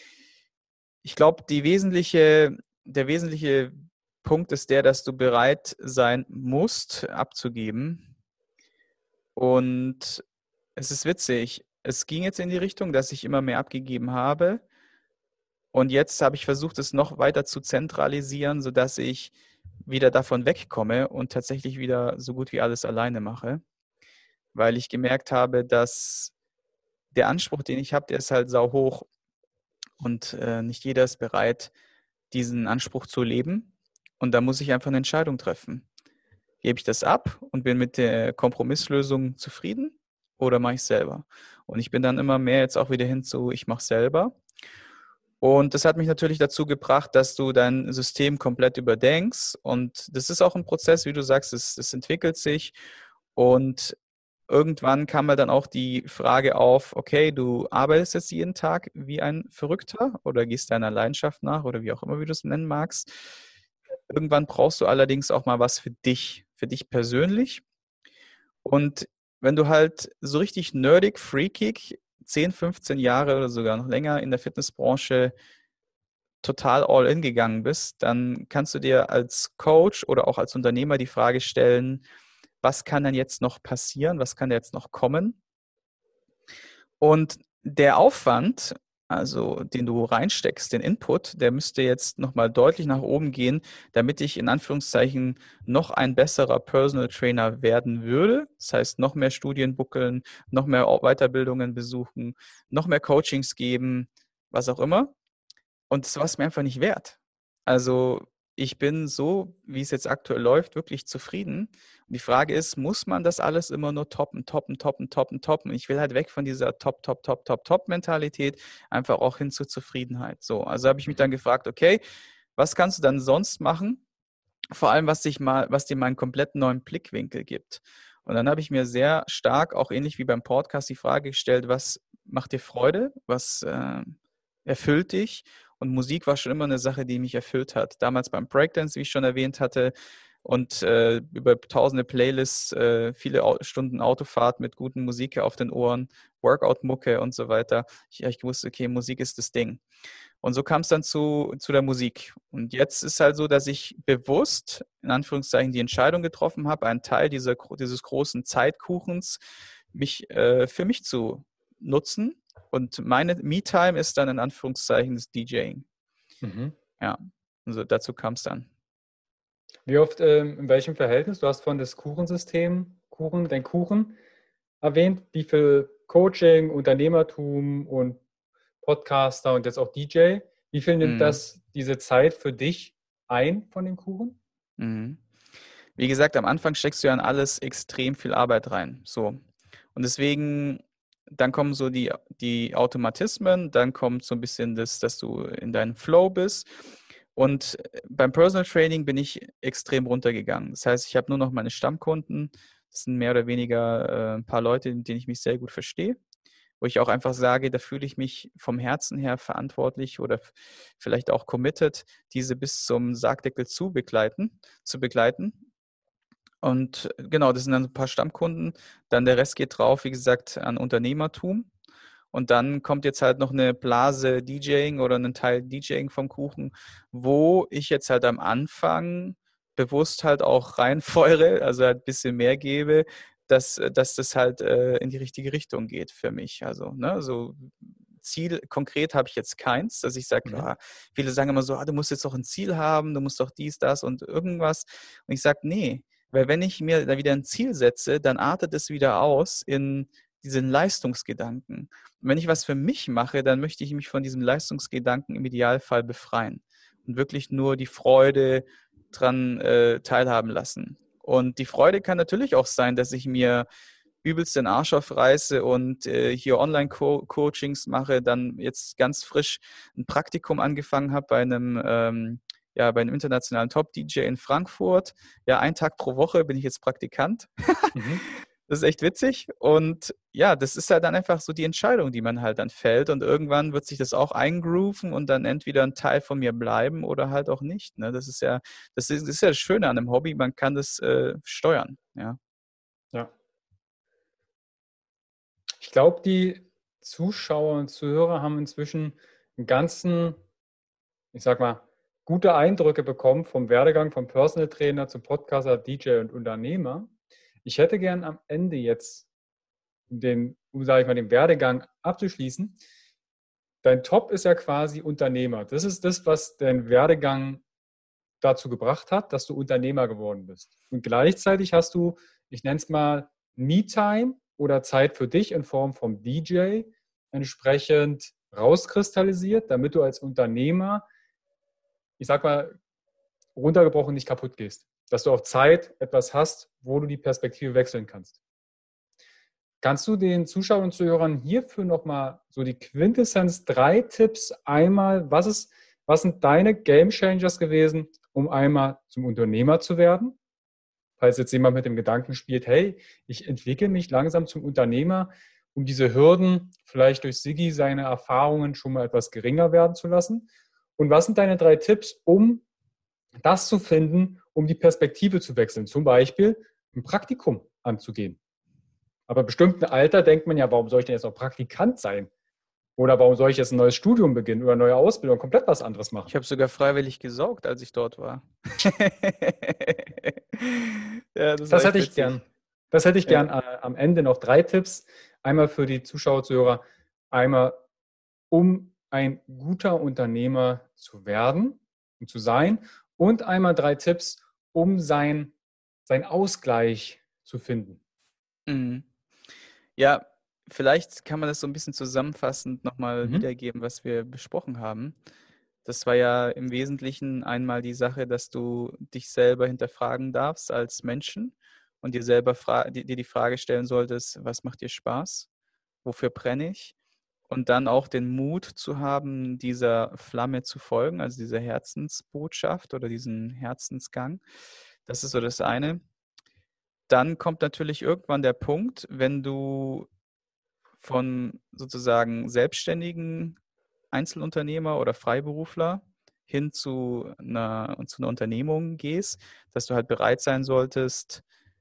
Speaker 2: ich glaube, die wesentliche, der wesentliche Punkt ist der, dass du bereit sein musst, abzugeben. Und es ist witzig. Es ging jetzt in die Richtung, dass ich immer mehr abgegeben habe. Und jetzt habe ich versucht, es noch weiter zu zentralisieren, sodass ich wieder davon wegkomme und tatsächlich wieder so gut wie alles alleine mache. Weil ich gemerkt habe, dass der Anspruch, den ich habe, der ist halt sau hoch. Und äh, nicht jeder ist bereit, diesen Anspruch zu leben. Und da muss ich einfach eine Entscheidung treffen. Gebe ich das ab und bin mit der Kompromisslösung zufrieden? Oder mache ich es selber? Und ich bin dann immer mehr jetzt auch wieder hin zu, ich mache es selber. Und das hat mich natürlich dazu gebracht, dass du dein System komplett überdenkst. Und das ist auch ein Prozess, wie du sagst, es, es entwickelt sich. Und irgendwann kam mir dann auch die Frage auf, okay, du arbeitest jetzt jeden Tag wie ein Verrückter oder gehst deiner Leidenschaft nach oder wie auch immer, wie du es nennen magst. Irgendwann brauchst du allerdings auch mal was für dich, für dich persönlich. Und wenn du halt so richtig nerdig, freakig, zehn, fünfzehn Jahre oder sogar noch länger in der Fitnessbranche total all in gegangen bist, dann kannst du dir als Coach oder auch als Unternehmer die Frage stellen, was kann denn jetzt noch passieren, was kann jetzt noch kommen? Und der Aufwand, also den du reinsteckst, den Input, der müsste jetzt nochmal deutlich nach oben gehen, damit ich in Anführungszeichen noch ein besserer Personal Trainer werden würde. Das heißt, noch mehr Studien buckeln, noch mehr Weiterbildungen besuchen, noch mehr Coachings geben, was auch immer. Und das war es mir einfach nicht wert. Also ich bin so, wie es jetzt aktuell läuft, wirklich zufrieden. Und die Frage ist, muss man das alles immer nur toppen, toppen, toppen, toppen, toppen? Ich will halt weg von dieser Top, Top, Top, Top, Top-Mentalität, einfach auch hin zur Zufriedenheit. So, also habe ich mich dann gefragt, okay, was kannst du dann sonst machen? Vor allem, was dich mal, was dir mal einen komplett neuen Blickwinkel gibt. Und dann habe ich mir sehr stark, auch ähnlich wie beim Podcast, die Frage gestellt, was macht dir Freude? Was äh, erfüllt dich? Und Musik war schon immer eine Sache, die mich erfüllt hat. Damals beim Breakdance, wie ich schon erwähnt hatte, und äh, über tausende Playlists, äh, viele Au- Stunden Autofahrt mit guten Musik auf den Ohren, Workout-Mucke und so weiter. Ich, ich wusste, okay, Musik ist das Ding. Und so kam es dann zu, zu der Musik. Und jetzt ist halt so, dass ich bewusst, in Anführungszeichen, die Entscheidung getroffen habe, einen Teil dieser, dieses großen Zeitkuchens mich äh, für mich zu nutzen. Und meine Me-Time ist dann in Anführungszeichen das DJing.
Speaker 1: Mhm.
Speaker 2: Ja, also dazu kam es dann.
Speaker 1: Wie oft, ähm, in welchem Verhältnis? Du hast von das Kuchensystem, Kuchen, dein Kuchen erwähnt. Wie viel Coaching, Unternehmertum und Podcaster und jetzt auch D J? Wie viel nimmt
Speaker 2: Mhm.
Speaker 1: das diese Zeit für dich ein von dem Kuchen?
Speaker 2: Mhm. Wie gesagt, am Anfang steckst du ja in alles extrem viel Arbeit rein. So. Und deswegen, dann kommen so die, die Automatismen, dann kommt so ein bisschen das, dass du in deinem Flow bist. Und beim Personal Training bin ich extrem runtergegangen. Das heißt, ich habe nur noch meine Stammkunden. Das sind mehr oder weniger äh, ein paar Leute, mit denen ich mich sehr gut verstehe. Wo ich auch einfach sage, da fühle ich mich vom Herzen her verantwortlich oder f- vielleicht auch committed, diese bis zum Sargdeckel zu begleiten, zu begleiten. Und genau, das sind dann ein paar Stammkunden. Dann der Rest geht drauf, wie gesagt, an Unternehmertum. Und dann kommt jetzt halt noch eine Blase DJing oder ein Teil DJing vom Kuchen, wo ich jetzt halt am Anfang bewusst halt auch reinfeure, also halt ein bisschen mehr gebe, dass, dass das halt äh, in die richtige Richtung geht für mich. Also, ne, so Ziel konkret habe ich jetzt keins, dass ich sage,
Speaker 1: Mhm.
Speaker 2: ah, viele sagen immer so, ah, du musst jetzt doch ein Ziel haben, du musst doch dies, das und irgendwas. Und ich sage, nee, Weil wenn ich mir da wieder ein Ziel setze, dann artet es wieder aus in diesen Leistungsgedanken. Und wenn ich was für mich mache, dann möchte ich mich von diesem Leistungsgedanken im Idealfall befreien und wirklich nur die Freude dran äh, teilhaben lassen. Und die Freude kann natürlich auch sein, dass ich mir übelst den Arsch aufreiße und äh, hier Online-Coachings mache, dann jetzt ganz frisch ein Praktikum angefangen habe bei einem, ähm, ja, bei einem internationalen Top-D J in Frankfurt. Ja, einen Tag pro Woche bin ich jetzt Praktikant.
Speaker 1: Mhm.
Speaker 2: Das ist echt witzig. Und ja, das ist halt dann einfach so die Entscheidung, die man halt dann fällt. Und irgendwann wird sich das auch eingrooven und dann entweder ein Teil von mir bleiben oder halt auch nicht. Ne? Das ist ja, das ist, das ist ja das Schöne an einem Hobby, man kann das äh, steuern. Ja.
Speaker 1: Ja. Ich glaube, die Zuschauer und Zuhörer haben inzwischen einen ganzen, ich sag mal, gute Eindrücke bekommen vom Werdegang vom Personal Trainer zum Podcaster, D J und Unternehmer. Ich hätte gern am Ende jetzt den, um, sage ich mal, den Werdegang abzuschließen. Dein Top ist ja quasi Unternehmer. Das ist das, was dein Werdegang dazu gebracht hat, dass du Unternehmer geworden bist. Und gleichzeitig hast du, ich nenne es mal, Me-Time oder Zeit für dich in Form vom D J entsprechend rauskristallisiert, damit du als Unternehmer, ich sag mal, runtergebrochen nicht kaputt gehst. Dass du auch Zeit etwas hast, wo du die Perspektive wechseln kannst. Kannst du den Zuschauern und Zuhörern hierfür nochmal so die Quintessenz, drei Tipps einmal, was, ist, was sind deine Game Changers gewesen, um einmal zum Unternehmer zu werden? Falls jetzt jemand mit dem Gedanken spielt, hey, ich entwickle mich langsam zum Unternehmer, um diese Hürden vielleicht durch Sigi seine Erfahrungen schon mal etwas geringer werden zu lassen. Und was sind deine drei Tipps, um das zu finden, um die Perspektive zu wechseln? Zum Beispiel ein Praktikum anzugehen. Aber im bestimmten Alter denkt man ja, warum soll ich denn jetzt noch Praktikant sein? Oder warum soll ich jetzt ein neues Studium beginnen oder eine neue Ausbildung, komplett was anderes machen?
Speaker 2: Ich habe sogar freiwillig gesaugt, als ich dort war. Ja, das,
Speaker 1: Das
Speaker 2: war
Speaker 1: hätte
Speaker 2: echt
Speaker 1: ich
Speaker 2: witzig.
Speaker 1: gern. Das hätte ich
Speaker 2: Ja.
Speaker 1: gern äh, am Ende noch drei Tipps. Einmal für die Zuschauer, Zuhörer. Einmal, um ein guter Unternehmer zu werden und zu sein. Und einmal drei Tipps, um sein, sein Ausgleich zu finden.
Speaker 2: Mhm. Ja, vielleicht kann man das so ein bisschen zusammenfassend nochmal
Speaker 1: Mhm.
Speaker 2: wiedergeben, was wir besprochen haben. Das war ja im Wesentlichen einmal die Sache, dass du dich selber hinterfragen darfst als Menschen und dir selber fra- dir dir die Frage stellen solltest, was macht dir Spaß? Wofür brenne ich? Und dann auch den Mut zu haben, dieser Flamme zu folgen, also dieser Herzensbotschaft oder diesen Herzensgang. Das ist so das eine. Dann kommt natürlich irgendwann der Punkt, wenn du von sozusagen selbstständigen Einzelunternehmer oder Freiberufler hin zu einer, zu einer Unternehmung gehst, dass du halt bereit sein solltest,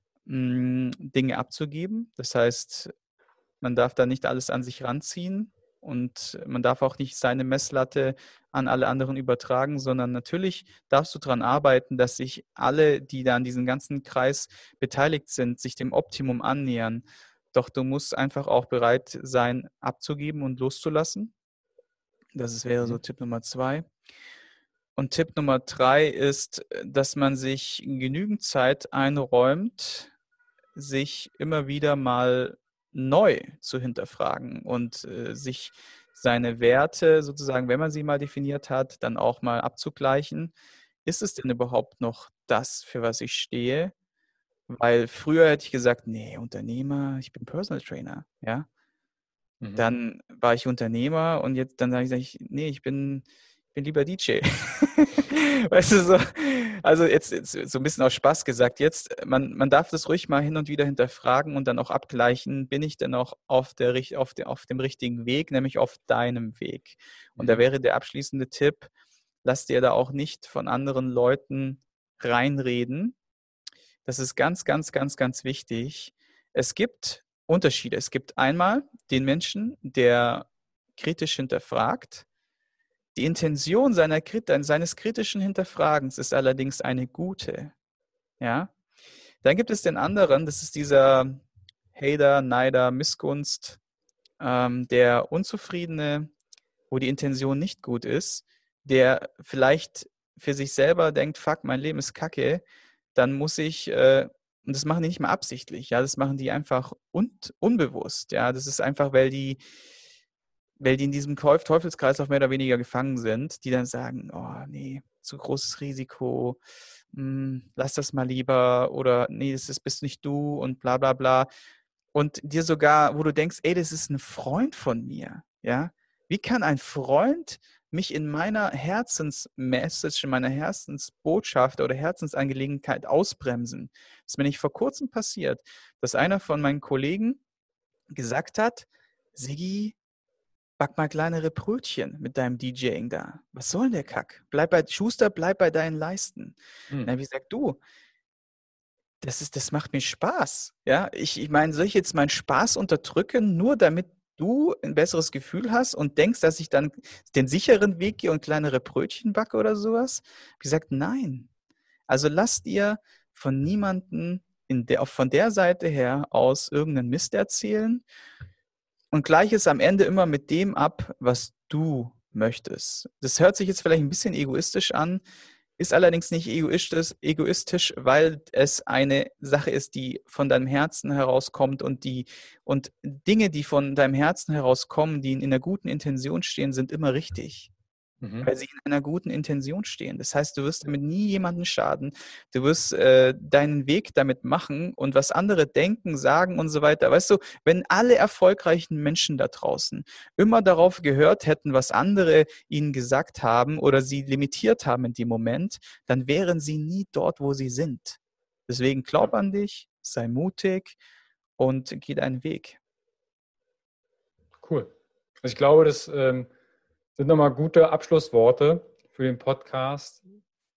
Speaker 2: mh, Dinge abzugeben. Das heißt, man darf da nicht alles an sich ranziehen und man darf auch nicht seine Messlatte an alle anderen übertragen, sondern natürlich darfst du daran arbeiten, dass sich alle, die da an diesem ganzen Kreis beteiligt sind, sich dem Optimum annähern. Doch du musst einfach auch bereit sein, abzugeben und loszulassen. Das ist, wäre so
Speaker 1: Mhm.
Speaker 2: Tipp Nummer zwei. Und Tipp Nummer drei ist, dass man sich genügend Zeit einräumt, sich immer wieder mal neu zu hinterfragen und äh, sich seine Werte sozusagen, wenn man sie mal definiert hat, dann auch mal abzugleichen. Ist es denn überhaupt noch das, für was ich stehe? Weil früher hätte ich gesagt, nee, Unternehmer, ich bin Personal Trainer, ja.
Speaker 1: Mhm.
Speaker 2: Dann war ich Unternehmer und jetzt dann sage ich, nee, ich bin, ich bin lieber D J. Weißt du, so, also jetzt, jetzt so ein bisschen aus Spaß gesagt, jetzt, man, man darf das ruhig mal hin und wieder hinterfragen und dann auch abgleichen, bin ich denn auch auf, der, auf, der, auf dem richtigen Weg, nämlich auf deinem Weg. Und da
Speaker 1: Mhm.
Speaker 2: wäre der abschließende Tipp, lass dir da auch nicht von anderen Leuten reinreden. Das ist ganz, ganz, ganz, ganz wichtig. Es gibt Unterschiede. Es gibt einmal den Menschen, der kritisch hinterfragt. Die Intention seiner, seines kritischen Hinterfragens ist allerdings eine gute. Ja? Dann gibt es den anderen, das ist dieser Hater, Neider, Missgunst, ähm, der Unzufriedene, wo die Intention nicht gut ist, der vielleicht für sich selber denkt, fuck, mein Leben ist kacke, dann muss ich äh, und das machen die nicht mal absichtlich, ja, das machen die einfach un, unbewusst, ja, das ist einfach, weil die, weil die in diesem Teufelskreislauf mehr oder weniger gefangen sind, die dann sagen, oh nee, zu großes Risiko, hm, lass das mal lieber oder nee, das ist, bist nicht du und bla bla bla. Und dir sogar, wo du denkst, ey, das ist ein Freund von mir, ja. Wie kann ein Freund mich in meiner Herzensmessage, in meiner Herzensbotschaft oder Herzensangelegenheit ausbremsen? Das ist mir nicht vor kurzem passiert, dass einer von meinen Kollegen gesagt hat, Siggi, back mal kleinere Brötchen mit deinem DJing da. Was soll denn der Kack? Bleib bei, Schuster, bleib bei deinen Leisten. Hm. Dann habe ich gesagt, du, das, ist, das macht mir Spaß. Ja, ich, ich meine, soll ich jetzt meinen Spaß unterdrücken, nur damit du ein besseres Gefühl hast und denkst, dass ich dann den sicheren Weg gehe und kleinere Brötchen backe oder sowas? Ich habe gesagt, nein. Also lass dir von niemandem in der, von der Seite her aus irgendeinen Mist erzählen und gleich es am Ende immer mit dem ab, was du möchtest. Das hört sich jetzt vielleicht ein bisschen egoistisch an, ist allerdings nicht egoistisch, egoistisch, weil es eine Sache ist, die von deinem Herzen herauskommt und die und Dinge, die von deinem Herzen herauskommen, die in einer guten Intention stehen, sind immer richtig. Mhm. Weil sie in einer guten Intention stehen. Das heißt, du wirst damit nie jemanden schaden. Du wirst äh, deinen Weg damit machen und was andere denken, sagen und so weiter. Weißt du, wenn alle erfolgreichen Menschen da draußen immer darauf gehört hätten, was andere ihnen gesagt haben oder sie limitiert haben in dem Moment, dann wären sie nie dort, wo sie sind. Deswegen glaub an dich, sei mutig und geh deinen Weg.
Speaker 1: Cool. Also ich glaube, das ähm sind nochmal gute Abschlussworte für den Podcast.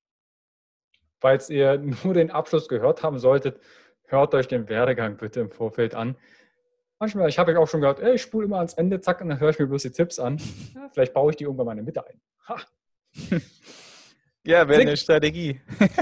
Speaker 1: Falls ihr nur den Abschluss gehört haben solltet, hört euch den Werdegang bitte im Vorfeld an. Manchmal, ich habe euch auch schon gehört, ey, ich spule immer ans Ende, zack, und dann höre ich mir bloß die Tipps an. Ja, vielleicht baue ich die irgendwann mal in der Mitte ein. Ha.
Speaker 2: Ja, wäre eine Strategie.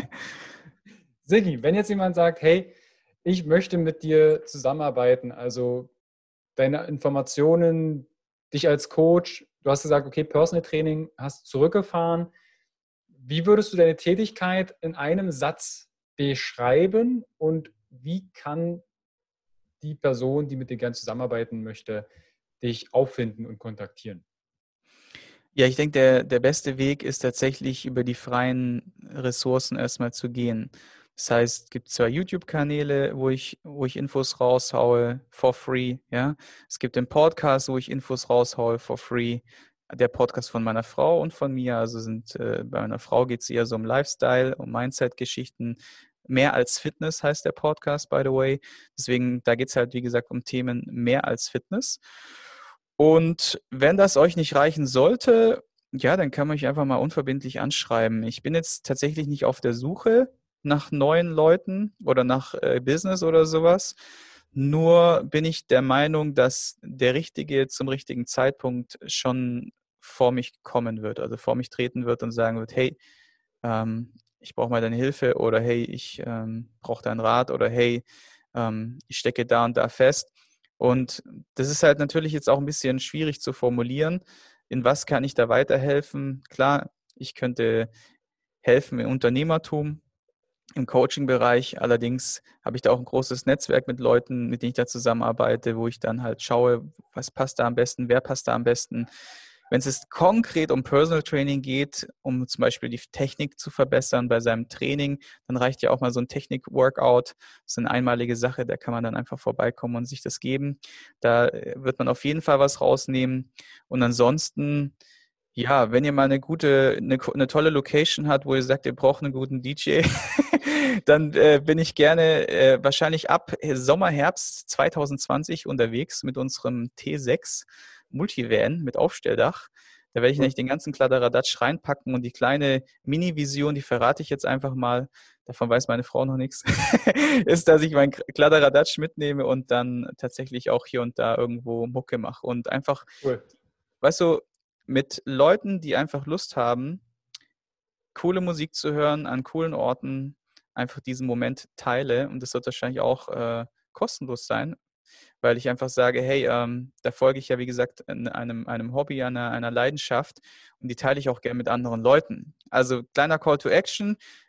Speaker 1: Siggi, wenn jetzt jemand sagt, hey, ich möchte mit dir zusammenarbeiten, also deine Informationen, dich als Coach, du hast gesagt, okay, Personal Training hast zurückgefahren. Wie würdest du deine Tätigkeit in einem Satz beschreiben und wie kann die Person, die mit dir gerne zusammenarbeiten möchte, dich auffinden und kontaktieren?
Speaker 2: Ja, ich denke, der, der beste Weg ist tatsächlich über die freien Ressourcen erstmal zu gehen. Das heißt, es gibt zwei YouTube-Kanäle, wo ich, wo ich Infos raushaue for free. Ja, es gibt den Podcast, wo ich Infos raushaue for free. Der Podcast von meiner Frau und von mir. Also sind äh, bei meiner Frau geht es eher so um Lifestyle, um Mindset-Geschichten. Mehr als Fitness heißt der Podcast, by the way. Deswegen, da geht es halt, wie gesagt, um Themen mehr als Fitness. Und wenn das euch nicht reichen sollte, ja, dann kann man euch einfach mal unverbindlich anschreiben. Ich bin jetzt tatsächlich nicht auf der Suche nach neuen Leuten oder nach äh, Business oder sowas. Nur bin ich der Meinung, dass der Richtige zum richtigen Zeitpunkt schon vor mich kommen wird, also vor mich treten wird und sagen wird, hey, ähm, ich brauche mal deine Hilfe oder hey, ich ähm, brauche deinen Rat oder hey, ähm, ich stecke da und da fest. Und das ist halt natürlich jetzt auch ein bisschen schwierig zu formulieren. In was kann ich da weiterhelfen? Klar, ich könnte helfen im Unternehmertum, im Coaching-Bereich. Allerdings habe ich da auch ein großes Netzwerk mit Leuten, mit denen ich da zusammenarbeite, wo ich dann halt schaue, was passt da am besten, wer passt da am besten. Wenn es jetzt konkret um Personal Training geht, um zum Beispiel die Technik zu verbessern bei seinem Training, dann reicht ja auch mal so ein Technik-Workout. Das ist eine einmalige Sache, da kann man dann einfach vorbeikommen und sich das geben. Da wird man auf jeden Fall was rausnehmen. Und ansonsten, ja, wenn ihr mal eine gute, eine, eine tolle Location habt, wo ihr sagt, ihr braucht einen guten D J, dann äh, bin ich gerne äh, wahrscheinlich ab Sommer, Herbst zwanzig zwanzig unterwegs mit unserem T sechs Multivan mit Aufstelldach. Da werde ich nämlich den ganzen Kladderadatsch reinpacken und die kleine Mini-Vision, die verrate ich jetzt einfach mal, davon weiß meine Frau noch nichts, ist, dass ich meinen Kladderadatsch mitnehme und dann tatsächlich auch hier und da irgendwo Mucke mache und einfach, cool. Weißt du, mit Leuten, die einfach Lust haben, coole Musik zu hören, an coolen Orten, einfach diesen Moment teile und das wird wahrscheinlich auch äh, kostenlos sein, weil ich einfach sage, hey, ähm, da folge ich ja, wie gesagt, einem, einem Hobby, einer, einer Leidenschaft und die teile ich auch gerne mit anderen Leuten. Also kleiner Call to Action,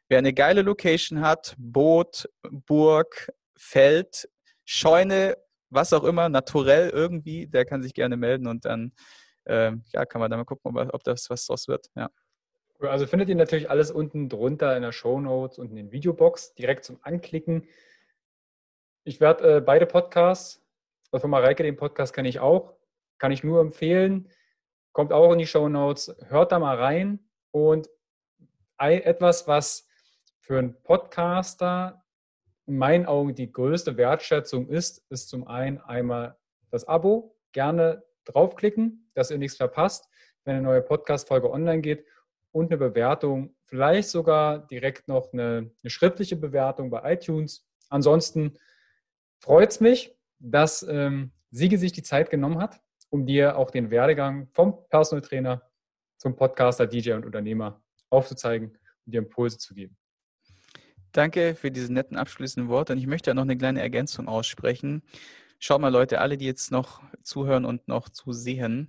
Speaker 2: wer eine geile Location hat, Boot, Burg, Feld, Scheune, was auch immer, naturell irgendwie, der kann sich gerne melden und dann ähm, ja, kann man da mal gucken, ob, ob das was draus wird. Ja.
Speaker 1: Also findet ihr natürlich alles unten drunter in der Shownotes und in den Videobox direkt zum Anklicken. Ich werde äh, beide Podcasts, also von Mareike, den Podcast kenne ich auch, kann ich nur empfehlen, kommt auch in die Shownotes, hört da mal rein und etwas, was für einen Podcaster in meinen Augen die größte Wertschätzung ist, ist zum einen einmal das Abo, gerne draufklicken, dass ihr nichts verpasst, wenn eine neue Podcast-Folge online geht und eine Bewertung, vielleicht sogar direkt noch eine, eine schriftliche Bewertung bei iTunes. Ansonsten freut es mich, dass ähm, Sigi sich die Zeit genommen hat, um dir auch den Werdegang vom Personal Trainer zum Podcaster, D J und Unternehmer aufzuzeigen und dir Impulse zu geben.
Speaker 2: Danke für diese netten abschließenden Worte und ich möchte ja noch eine kleine Ergänzung aussprechen. Schaut mal Leute, alle, die jetzt noch zuhören und noch zusehen,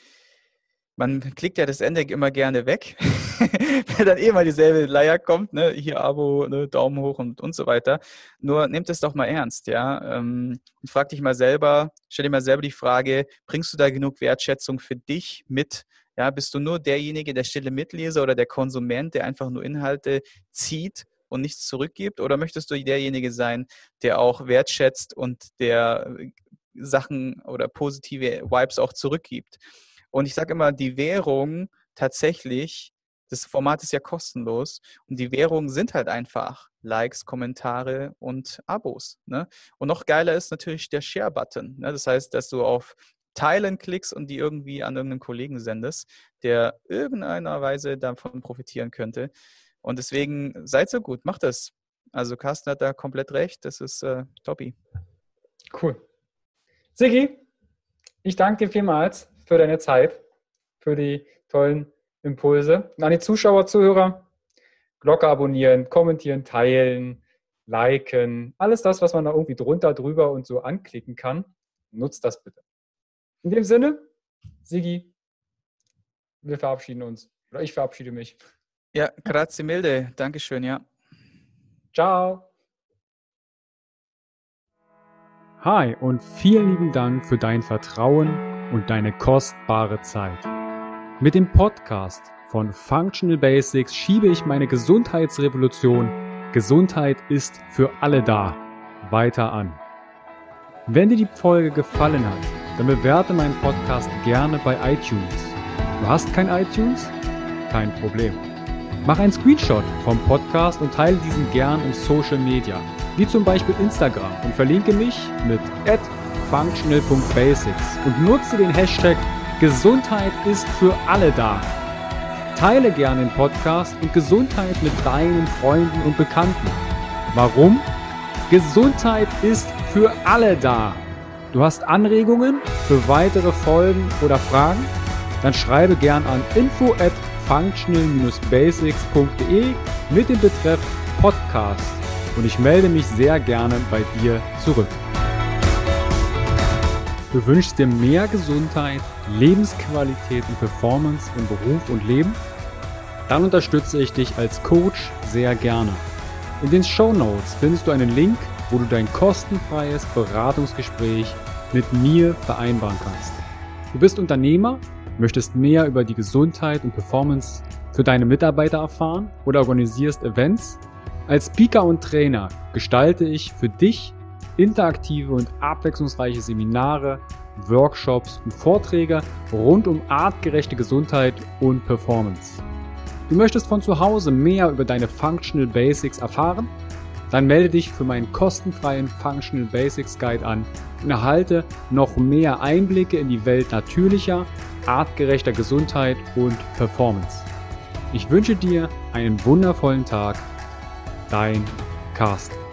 Speaker 2: man klickt ja das Ende immer gerne weg, weil dann eh mal dieselbe Leier kommt, ne? Hier Abo, ne? Daumen hoch und, und so weiter. Nur nehmt es doch mal ernst, ja. Und frag dich mal selber, stell dir mal selber die Frage, bringst du da genug Wertschätzung für dich mit? Ja, bist du nur derjenige, der stille Mitleser oder der Konsument, der einfach nur Inhalte zieht und nichts zurückgibt? Oder möchtest du derjenige sein, der auch wertschätzt und der Sachen oder positive Vibes auch zurückgibt? Und ich sage immer, die Währung tatsächlich, das Format ist ja kostenlos und die Währungen sind halt einfach Likes, Kommentare und Abos. Ne? Und noch geiler ist natürlich der Share-Button. Ne? Das heißt, dass du auf Teilen klickst und die irgendwie an irgendeinen Kollegen sendest, der irgendeiner Weise davon profitieren könnte. Und deswegen seid so gut, macht das. Also Carsten hat da komplett recht, das ist äh, toppi.
Speaker 1: Cool. Sigi, ich danke dir vielmals für deine Zeit, für die tollen Impulse. Und an die Zuschauer, Zuhörer, Glocke abonnieren, kommentieren, teilen, liken, alles das, was man da irgendwie drunter, drüber und so anklicken kann, nutzt das bitte. In dem Sinne, Sigi, wir verabschieden uns. Oder ich verabschiede mich.
Speaker 2: Ja, grazie mille. Dankeschön, ja.
Speaker 1: Ciao.
Speaker 3: Hi und vielen lieben Dank für dein Vertrauen und deine kostbare Zeit. Mit dem Podcast von Functional Basics schiebe ich meine Gesundheitsrevolution Gesundheit ist für alle da weiter an. Wenn dir die Folge gefallen hat, dann bewerte meinen Podcast gerne bei iTunes. Du hast kein iTunes? Kein Problem. Mach einen Screenshot vom Podcast und teile diesen gern in Social Media, wie zum Beispiel Instagram, und verlinke mich mit at functional punkt basics und nutze den Hashtag Gesundheit ist für alle da. Teile gerne den Podcast und Gesundheit mit deinen Freunden und Bekannten. Warum? Gesundheit ist für alle da. Du hast Anregungen für weitere Folgen oder Fragen? Dann schreibe gern an info at functional dash basics punkt de mit dem Betreff Podcast und ich melde mich sehr gerne bei dir zurück. Du wünschst dir mehr Gesundheit, Lebensqualität und Performance in Beruf und Leben? Dann unterstütze ich dich als Coach sehr gerne. In den Shownotes findest du einen Link, wo du dein kostenfreies Beratungsgespräch mit mir vereinbaren kannst. Du bist Unternehmer, möchtest mehr über die Gesundheit und Performance für deine Mitarbeiter erfahren oder organisierst Events? Als Speaker und Trainer gestalte ich für dich interaktive und abwechslungsreiche Seminare, Workshops und Vorträge rund um artgerechte Gesundheit und Performance. Du möchtest von zu Hause mehr über deine Functional Basics erfahren? Dann melde dich für meinen kostenfreien Functional Basics Guide an und erhalte noch mehr Einblicke in die Welt natürlicher, artgerechter Gesundheit und Performance. Ich wünsche dir einen wundervollen Tag. Dein Carsten.